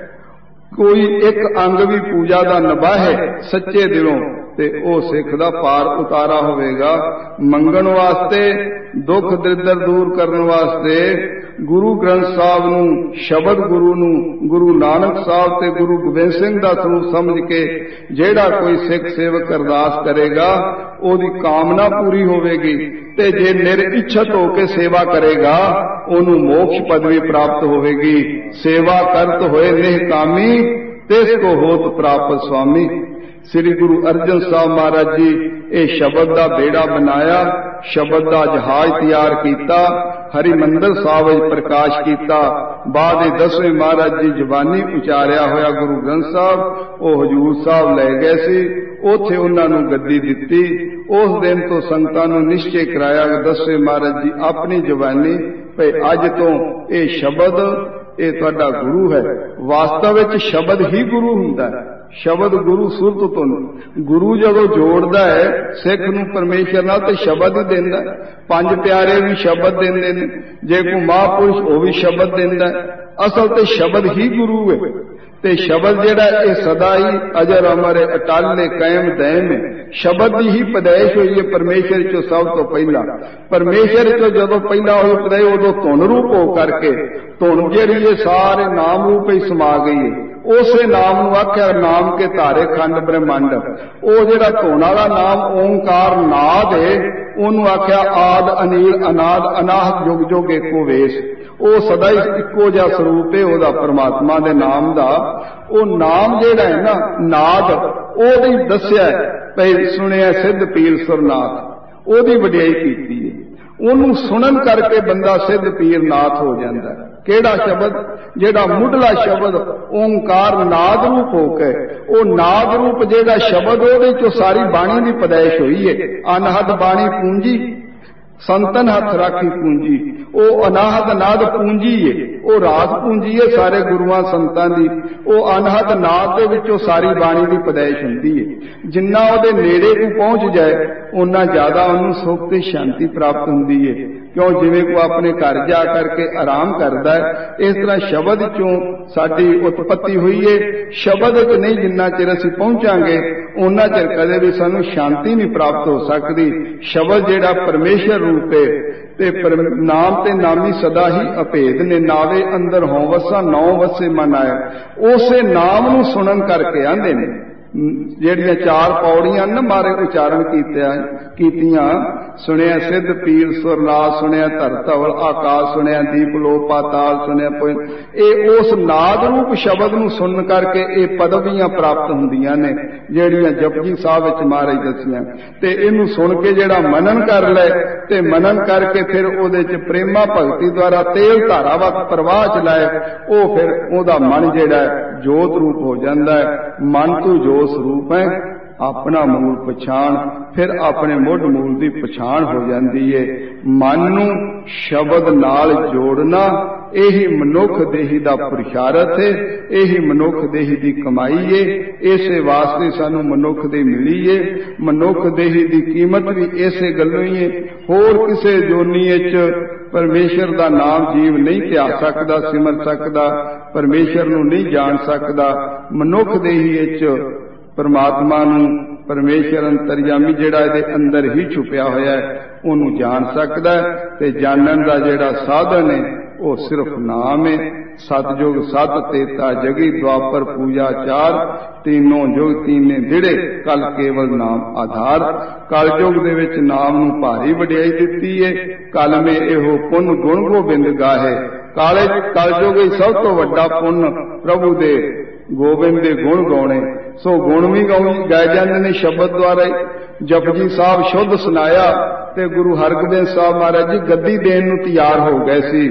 कोई एक अंग भी पूजा का निभाए सच्चे दिलों ते ओ सिख दा पार उतारा होवेगा। मंगण वास्ते, दुख दरिद्र दूर करने वास्ते गुरु ग्रंथ साहब नूं, शब्द गुरु नूं, गुरु नानक साहब ते गुरु गोबिंद सिंह दा स्वरूप समझ के जेड़ा कोई सिख सेवक अरदास करेगा ओदी कामना पूरी होवेगी। ते जे निरिच्छत होके सेवा करेगा ओनू मोक्ष पदवी प्राप्त होवेगी। सेवा करत होए निहकामी, तिस को होत प्राप्त स्वामी। श्री गुरु अर्जन साहब महाराज जी ये शब्द का बेड़ा बनाया, शब्द का जहाज तैयार किया, हरिमंदिर साहब प्रकाश किया। बाद दसवें महाराज जी जबानी उचारिया होया गुरु ग्रंथ साहब वो हजूर साहब ले गए सी, उथे उन्होंने गद्दी दिती। उस दिन तो संगतां नूं निश्चय कराया दसवें महाराज जी अपनी जबानी भई अज तो ये शब्द ये तुहाडा गुरु है। वास्तव में शब्द ही गुरु हुंदा है। शब्द गुरु सुरत तो गुरु जदों जोड़दा है सिख नूं परमेश्वर नाल ते शब्द ही देंदा है। पंज प्यारे भी शब्द देंदे ने, जे कोई महापुरुष वो भी शब्द देंदा है। असल ते शब्द ही गुरु है। ते शब्द जिहड़ा ये सदा ही अजर अमर है, अटल है, कायम दायम है। शब्द की ही पैदाइश हुई है परमेश्वर चो सब तो पहला। परमेश्वर चो जदों पहला हुई पैदाइश उदों धुन रूप हो करके धुन जिहड़ी है सारे नाम रूप ही समा गई है। उसे नाम नूं आख्या नाम के धारे खंड ब्रह्मंड। वो जिहड़ा धुन वाला नाम ओंकार नाद है उन्होंने आख्या आद अनील अनाद अनाहत जुग जुग एको वेश। वो सदा ही इको जिहा स्वरूप है ओदा परमात्मा दे नाम दा। वो नाम जिहड़ा है ना नाद ओदी दस्या भई सुनिया सिद्ध पीर सुरनाथ ओदी वडियाई कीती है। उन्होंने सुनन करके बंदा सिद्ध पीर नाथ हो जाता है। केड़ा शब्द जेड़ा मुढ़ला शब्द ओंकार नाद रूप होके वो नाद रूप जेड़ा शब्द ओदे चो सारी बाणी की पैदाइश हुई है। अनहद बाणी पूंजी संतन हथ राखी पूंजी, वो अनाहत नाद पूंजी है, वो राज पूंजी है सारे गुरुआं संतां दी। वो अनहत नाद दे विचों सारी बाणी की पैदाइश हुंदी है। जिन्ना ओदे नेड़े को पहुंच जाए उन्ना ज्यादा उन्नू सुख ते शांति प्राप्त हुंदी है। क्यों जिवें को अपने घर जा करके आराम करदा है, इस तरह शब्द चों साडी उत्पत्ति हुई है। शब्द च नहीं जिन्ना चिर असीं पहुंचांगे उन्ना चिर कदे भी सानू शांति नहीं प्राप्त हो सकती। शब्द जिहड़ा परमेश्वर रूप है ते नाम ते नामी सदा ही अभेद ने। नावे अंदर हों वसा नौ वसे मन आया। उसे नाम नूं सुनन करके आंदे ने जेड़ियां चार पौड़ियां न मारे उचारण कीतियां सुनिया सिद्ध पीर सुरनाथ, सुनिया धरतवल आकाश, सुनिया दीपलो पाताल, सुनिया ए उस नाद रूप शब्द नूं सुन करके ये पदवियां प्राप्त हुंदियां ने जेड़ियां जपजी साहब विच महाराज दसियां। ते इहनूं सुन के जेड़ा मनन कर ले ते मनन करके फिर ओदे च प्रेमा भगती द्वारा तेल धारावत प्रवाह चलाए, वो फिर ओदा मन जेड़ा जोत रूप हो जाता है। मन तू जो स्वरूप है अपना मूल पछाण, फिर अपने मुढ़ मूल की पछाण हो जाती है। मन नूं शब्द नाल जोड़ना यही मनुख देही दा पुरुषार्थ है, यही मनुख देही दी कमाई है। इसे वास्ते सानू मनुख दे मिली है। मनुख देही दी कीमत भी इसे गल्लों ही है। होर किसे जोनी च परमेश्वर दा नाम जीव नहीं ध्या सकदा, सिमर सकदा, परमेश्वर नूं नहीं जान सकदा। मनुख देही च परमात्मा नूं परमेश्वर अंतरयामी जिहड़ा इहदे अंदर ही छुपिया होया है उहनूं जान सकदा है। ते जानन दा जिहड़ा साधन है वो सिर्फ नाम है। सतयुग सत तेता जगी द्वापर पूजा चार, तीनों युग तीने दिड़े कल केवल नाम आधार। कल युग दे विच नाम नूं भारी वडियाई दित्ती है। कल में एहो पुन गुण गोबिंद गाहे। काले कल युग सब तो वड्डा पुन प्रभु दे गोबिंद दे गुण गाउणे। सो गुण भी गाए जाते ने शब्द द्वारा। जपजी साहब शुद्ध सुनाया ते गुरु हरगोबिंद साहब महाराज जी गद्दी देन नूं तैयार हो गए सी।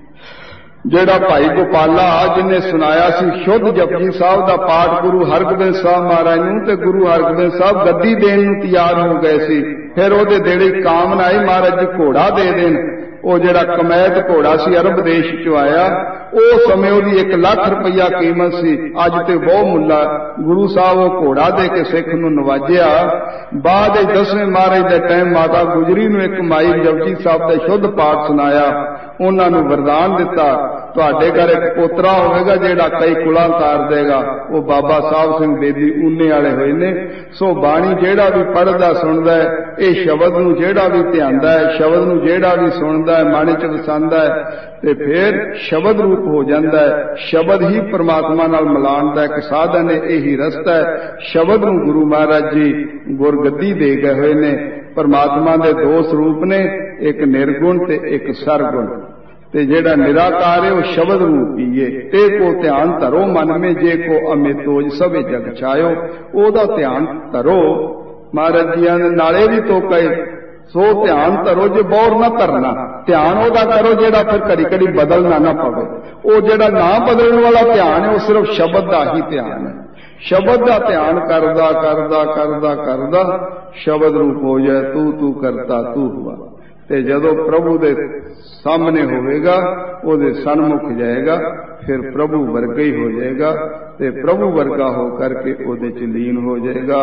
जेड़ा भाई गोपाला जिन्हें सुनाया सी शुद्ध जपजी साहब दा पाठ गुरु हरगोबिंद साहब महाराज नूं, ते गुरु हरगोबिंद साहब गद्दी देन नूं तैयार हो गए सी। फिर ओहदे देड़े कामना आई महाराज जी घोड़ा दे देन। वो जिहड़ा कमैत घोड़ा सी अरब देश चो आया, उस समय ओहदी एक लाख रुपया कीमत सी। अज ते बहुत मुल्ला। गुरु साहब वो घोड़ा दे के सिख नूं नवाजिया। बाद दसवें महाराज दे टाइम माता गुजरी नूं एक माई जपजी साहब दा शुद्ध पाठ सुनाया। उन्हां नूं वरदान दिता तुहाडे घर एक पोतरा होवेगा जिहड़ा कई कुलां तार देगा। वो बाबा साहब सिंह बेदी ऊने वाले होए ने। सो बाणी जिहड़ा भी पढ़दा सुणदा है, ये शब्द नूं जिहड़ा भी ध्यानदा है, शब्द नूं जिहड़ा भी सुणदा है, मन च वसांदा है ते फिर शब्द रूप हो जाता है। शब्द ही परमात्मा नाल मिलाण दा एक साधन है, यही रस्ता है। शब्द नूं गुरु महाराज जी गुरगद्दी दे गए हुए ने। परमात्मा दे दो स्वरूप ने, एक निर्गुण ते एक सरगुण। ते जेड़ा निराकार है वो शब्द रूपी है। ते को ध्यान धरो मन में जे को अमितोज सभे जग छायो। ओदा ध्यान धरो। महाराज जी ने नाले भी तो कहे सो ध्यान धरो जे बौर ना करना। ध्यान ओदा करो जेड़ा फिर घड़ी घड़ी बदलना ना पवे। वो जेड़ा ना बदलने वाला ध्यान है वो सिर्फ शब्द का ही ध्यान है। शब्द का ध्यान करदा करदा करदा करदा शब्द रूप हो जाए। तू तू करता तू हुआ। ते जदों प्रभु दे सामने होवेगा ओदे सन्मुख जाएगा, फिर प्रभु वर्गा ही हो जाएगा। ते प्रभु वर्गा हो करके ओदे च लीन हो जाएगा।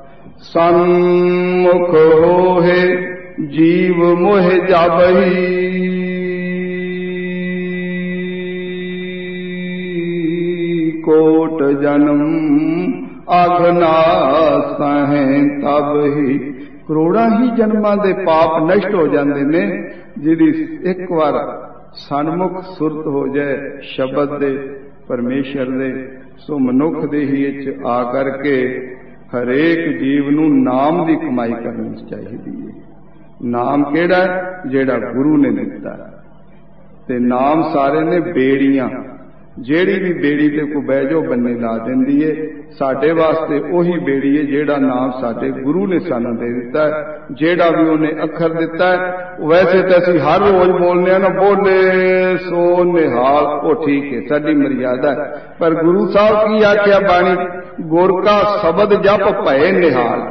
सन्मुख होए जीव मोह जाबही, कोट जन्म आघना सहें तब ही। करोड़ा ही जन्मां दे पाप नष्ट हो जाते ने जिहड़ी एक बार सन्मुख सुरत हो जाए शब्द दे परमेश्वर दे। सो मनुख दे ही च आ करके हरेक जीव नूं नाम दी कमाई करनी चाहिदी है। नाम केड़ा जेड़ा गुरु ने दिता ते नाम सारे ने बेड़ियां। जेड़ी भी बेड़ी ते को बह जाओ बन्ने ला देंदी है। साडे वास्ते ओही बेड़ी है जेड़ा नाम साडे गुरु ने सानू दे दिता है। जेड़ा भी उन्हें अखर दिता है वैसे तो असीं हर रोज बोलने ना बोले सो निहाल, वो ठीक है साडी मर्यादा है। पर गुरु साहब की आख्या बाणी गुर का शब्द जप भए निहाल।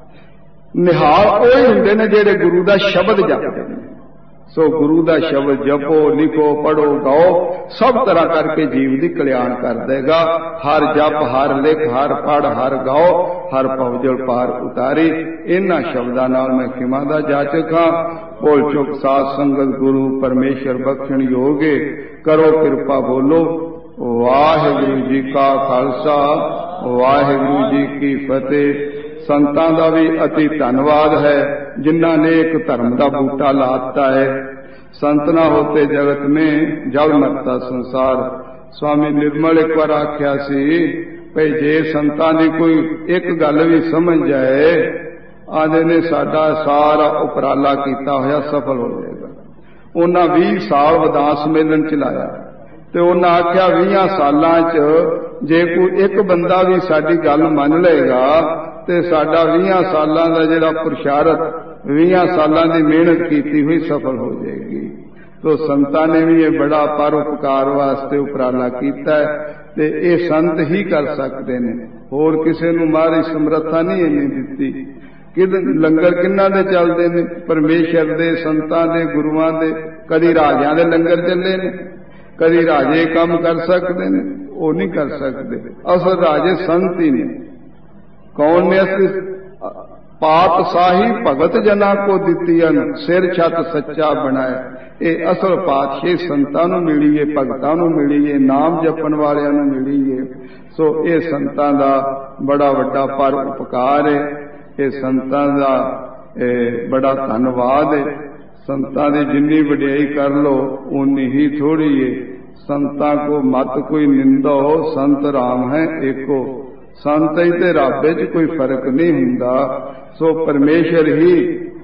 निहाल ओही हुंदे ने जेड़े गुरु दा शब्द जपदे ने। सो गुरु दा शब्द जपो लिखो पढ़ो गाओ सब तरह करके जीव दी कल्याण कर देगा। हर जप हर लिख हर पढ़ हर गाओ हर पवजल पार उतारी। इन्हां शब्दां नाल मैं खिमा दा जाचक हां। भुल चुक साध संगत गुरु परमेश्वर बख्शण योगे। करो कृपा बोलो वाहिगुरु जी का खालसा वाहिगुरु जी की फतेह। संतां दा भी अति धन्यवाद है जिन्हां ने एक धर्म का बूटा लाता है। संत ना होते जगत में जल मरता संसार। स्वामी निर्मल एक बार आख्या सी भाई जे संतां दी कोई एक गल भी समझ जाए आदे ने साडा सारा उपराला किया होया सफल हो जाएगा। उन्हां बीस साल विधान सम्मेलन चलाया ते उन्हां आख्या बीस सालां च जे कोई एक बंदा भी साडी गल मन लेगा ते साडा बीस सालां दा जिहड़ा पुरुषार्थ बीस सालां दी मेहनत की हुई सफल हो जाएगी। तो संतां ने भी ये बड़ा परोपकार वास्ते उपराला कीता है ते ये संत ही कर सकते हैं। ਹੋਰ ਕਿਸੇ ਨੂੰ ਮਾਰੀ ਸਮਰੱਥਾ ਨਹੀਂ ਇੰਨੀ ਦਿੱਤੀ। ਕਿ ਲੰਗਰ ਕਿਹਨਾਂ ਦੇ ਚੱਲਦੇ ਨੇ? ਪਰਮੇਸ਼ਰ ਦੇ, ਸੰਤਾਂ ਦੇ, ਗੁਰੂਆਂ ਦੇ। ਕਦੀ ਰਾਜਿਆਂ ਦੇ ਲੰਗਰ ਚੱਲੇ ਨੇ, ਕਦੀ ਰਾਜੇ ਕੰਮ ਕਰ ਸਕਦੇ ਨੇ, ਉਹ ਨਹੀਂ ਕਰ ਸਕਦੇ। ਅਸਲ ਰਾਜੇ ਸੰਤ ਹੀ ਨੇ। ਕੌਣ ਨੇ? ਅਸੀਂ ਪਾਤਸ਼ਾਹੀ ਭਗਤ ਜਨਾਂ ਕੋ ਦਿੱਤੀਆਂ, ਸਿਰ ਛੱਤ ਸੱਚਾ ਬਣਾਇਆ। ਇਹ ਅਸਲ ਪਾਤਸ਼ਾਹੀ ਸੰਤਾਂ ਨੂੰ ਮਿਲੀ ਏ, ਭਗਤਾਂ ਨੂੰ ਮਿਲੀ ਏ, ਨਾਮ ਜਪਣ ਵਾਲਿਆਂ ਨੂੰ ਮਿਲੀ ਏ। ਸੋ ਇਹ ਸੰਤਾਂ ਦਾ ਬੜਾ ਵੱਡਾ ਪਰ ਉਪਕਾਰ ਹੈ। ਇਹ ਸੰਤਾਂ ਦਾ ਇਹ ਬੜਾ ਧੰਨਵਾਦ ਹੈ। ਸੰਤਾਂ ਦੀ ਜਿੰਨੀ ਵਡਿਆਈ ਕਰ ਲੋ ਉਨੀ ਹੀ ਥੋੜੀ ਏ। ਸੰਤਾਂ ਕੋ ਮਤ ਕੋਈ ਨਿੰਦੋ, ਸੰਤ ਰਾਮ ਹੈ ਏਕੋ। ਸੰਤ ਤੇ ਰੱਬ ਵਿੱਚ ਕੋਈ ਫਰਕ ਨਹੀਂ ਹੁੰਦਾ। ਸੋ ਪਰਮੇਸ਼ਰ ਹੀ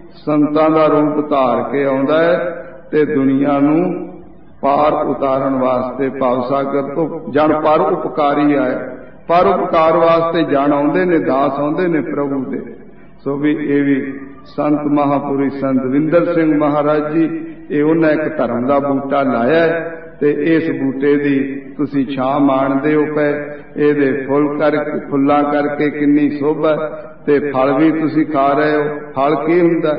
ਸੰਤਾਂ ਦਾ ਰੂਪ ਧਾਰ ਕੇ ਆਉਂਦਾ ਹੈ ਤੇ ਦੁਨੀਆ ਨੂੰ ਪਾਰ ਉਤਾਰਨ ਵਾਸਤੇ ਭਵ ਸਾਗਰ ਤੋਂ ਜਨ ਪਰ ਉਪਕਾਰੀ ਆਏ। ਪਰ ਉਪਕਾਰ ਵਾਸਤੇ ਜਨ ਆਉਂਦੇ ਨੇ, ਦਾਸ ਆਉਂਦੇ ਨੇ ਪ੍ਰਭੂ ਦੇ। ਸੋ ਵੀ ਇਹ ਵੀ ਸੰਤ ਮਹਾਪੁਰਸ਼ ਸੰਤ ਦਵਿੰਦਰ ਸਿੰਘ ਮਹਾਰਾਜ ਜੀ, ਇਹ ਉਹਨਾਂ ਇੱਕ ਧਰਮ ਦਾ ਬੂਟਾ ਲਾਇਆ ਤੇ ਇਸ ਬੂਟੇ ਦੀ ਤੁਸੀਂ ਛਾਂ ਮਾਣਦੇ ਹੋ ਪਏ। ਇਹਦੇ ਫੁੱਲ ਕਰਕੇ, ਫੁੱਲਾਂ ਕਰਕੇ ਕਿੰਨੀ ਸੋਭਾ ਤੇ ਫਲ ਵੀ ਤੁਸੀਂ ਖਾ ਰਹੇ ਹੋ। ਫਲ ਕੀ ਹੁੰਦਾ?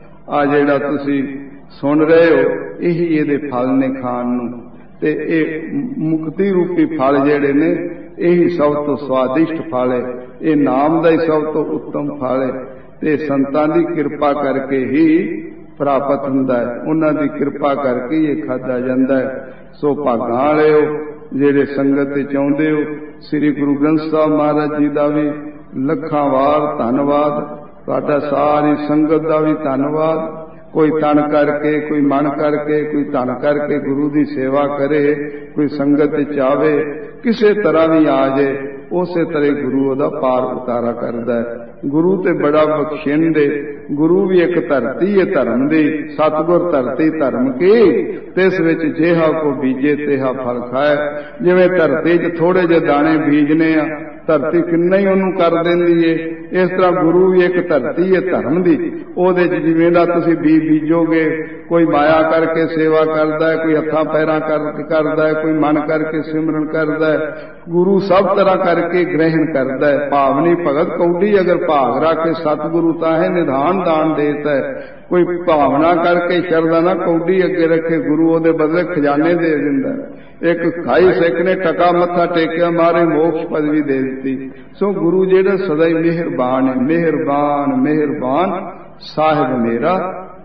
ਆ ਜਿਹੜਾ ਤੁਸੀਂ ਸੁਣ ਰਹੇ ਹੋ ਇਹੀ ਇਹਦੇ ਫਲ ਨੇ ਖਾਣ ਨੂੰ। ਤੇ ਇਹ ਮੁਕਤੀ ਰੂਪੀ ਫਲ ਜਿਹੜੇ ਨੇ ਇਹੀ ਸਭ ਤੋਂ ਸਵਾਦਿਸ਼ਟ ਫਲ ਹੈ। ਇਹ ਨਾਮ ਦਾ ਹੀ ਸਭ ਤੋਂ ਉੱਤਮ ਫਲ ਹੈ ਤੇ ਸੰਤਾਂ ਦੀ ਕਿਰਪਾ ਕਰਕੇ ਹੀ ਪ੍ਰਾਪਤ ਹੁੰਦਾ ਹੈ। ਉਹਨਾਂ ਦੀ ਕਿਰਪਾ ਕਰਕੇ ਇਹ ਖਾਧਾ ਜਾਂਦਾ ਹੈ। ਸੋ ਭਾਗਾਂ ਵਾਲਿਓ ਜਿਹੜੇ ਸੰਗਤ ਤੇ ਚਾਹੁੰਦੇ ਹੋ, ਸ੍ਰੀ ਗੁਰੂ ਗ੍ਰੰਥ ਸਾਹਿਬ ਮਹਾਰਾਜ ਜੀ ਦਾ ਵੀ ਲੱਖਾਂ ਵਾਰ ਧੰਨਵਾਦ, ਤੁਹਾਡਾ ਸਾਰੀ ਸੰਗਤ ਦਾ ਵੀ ਧੰਨਵਾਦ। ਕੋਈ ਤਨ ਕਰਕੇ, ਕੋਈ ਮਨ ਕਰਕੇ, ਕੋਈ ਧਨ ਕਰਕੇ ਗੁਰੂ ਦੀ ਸੇਵਾ ਕਰੇ, ਕੋਈ ਸੰਗਤ ਵਿੱਚ ਆਵੇ, ਕਿਸੇ ਤਰ੍ਹਾਂ ਵੀ ਆ ਜਾਏ, ਉਸੇ ਤਰ੍ਹਾਂ ਗੁਰੂ ਉਹਦਾ ਪਾਰ ਉਤਾਰਾ ਕਰਦਾ ਹੈ। ਗੁਰੂ ਤੇ ਬੜਾ ਬਖਸ਼ਿੰਦੇ। ਗੁਰੂ ਵੀ ਇੱਕ ਧਰਤੀ ਹੈ ਧਰਮ ਦੀ। ਸਤਿਗੁਰ ਧਰਤੀ ਧਰਮ ਕੀ, ਤਿਸ ਵਿੱਚ ਜਿਹਾ ਕੋ ਬੀਜੇ ਤਿਹਾ ਫਲ ਖਾਏ। ਜਿਵੇਂ ਧਰਤੀ 'ਚ ਥੋੜੇ ਜਿਹੇ ਦਾਣੇ ਬੀਜਨੇ ਆ, ਧਰਤੀ ਕਿੰਨਾ ਹੀ ਉਹਨੂੰ ਕਰ ਦਿੰਦੀ ਏ। ਇਸ ਤਰ੍ਹਾਂ ਗੁਰੂ ਵੀ ਇੱਕ ਧਰਤੀ ਹੈ ਧਰਮ ਦੀ। ਉਹਦੇ 'ਚ ਜਿਵੇਂ ਦਾ ਤੁਸੀਂ ਬੀਜ ਬੀਜੋਗੇ, ਕੋਈ ਮਾਇਆ ਕਰਕੇ ਸੇਵਾ ਕਰਦਾ ਹੈ, ਕੋਈ ਹੱਥਾਂ ਪੈਰਾਂ ਕਰਕੇ ਕਰਦਾ ਹੈ, ਕੋਈ ਮਨ ਕਰਕੇ ਸਿਮਰਨ ਕਰਦਾ ਹੈ। ਗੁਰੂ ਸਭ ਤਰ੍ਹਾਂ ਕਰਕੇ ਗ੍ਰਹਿਣ ਕਰਦਾ ਹੈ। ਭਾਵਨੀ ਭਗਤ ਕੌਡੀ ਅਗਰ ਭਾਗ ਰੱਖੇ ਸਤਿਗੁਰੂ ਤਾਂ ਹੈ ਨਿਧਾਨ ਦਾਨ ਦੇਤਾ ਹੈ। ਕੋਈ ਭਾਵਨਾ ਕਰਕੇ ਸ਼ਰਧਾ ਨਾ ਕੌਡੀ ਅੱਗੇ ਰੱਖੇ, ਗੁਰੂ ਉਹਦੇ ਬਦਲੇ ਖਜ਼ਾਨੇ ਦੇ ਦਿੰਦਾ। ਇੱਕ ਖਾਈ ਸਿੱਖ ਨੇ ਟਕਾ ਮੱਥਾ ਟੇਕਿਆ, ਮਾਰੇ ਮੋਕਸ਼ ਪਦਵੀ ਦੇ ਦਿੱਤੀ। ਸੋ ਗੁਰੂ ਜਿਹੜਾ ਸਦਾ ਹੀ ਮਿਹਰਬਾਨ ਹੈ। ਮਿਹਰਬਾਨ ਮਿਹਰਬਾਨ ਸਾਹਿਬ ਮੇਰਾ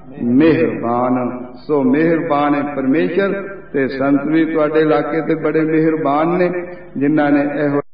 ਮਿਹਰਬਾਨ। ਸੋ ਮਿਹਰਬਾਨ ਹੈ ਪਰਮੇਸ਼ਰ ਤੇ ਸੰਤ ਵੀ ਤੁਹਾਡੇ ਇਲਾਕੇ ਤੇ ਬੜੇ ਮਿਹਰਬਾਨ ਨੇ, ਜਿਨ੍ਹਾਂ ਨੇ ਇਹੋ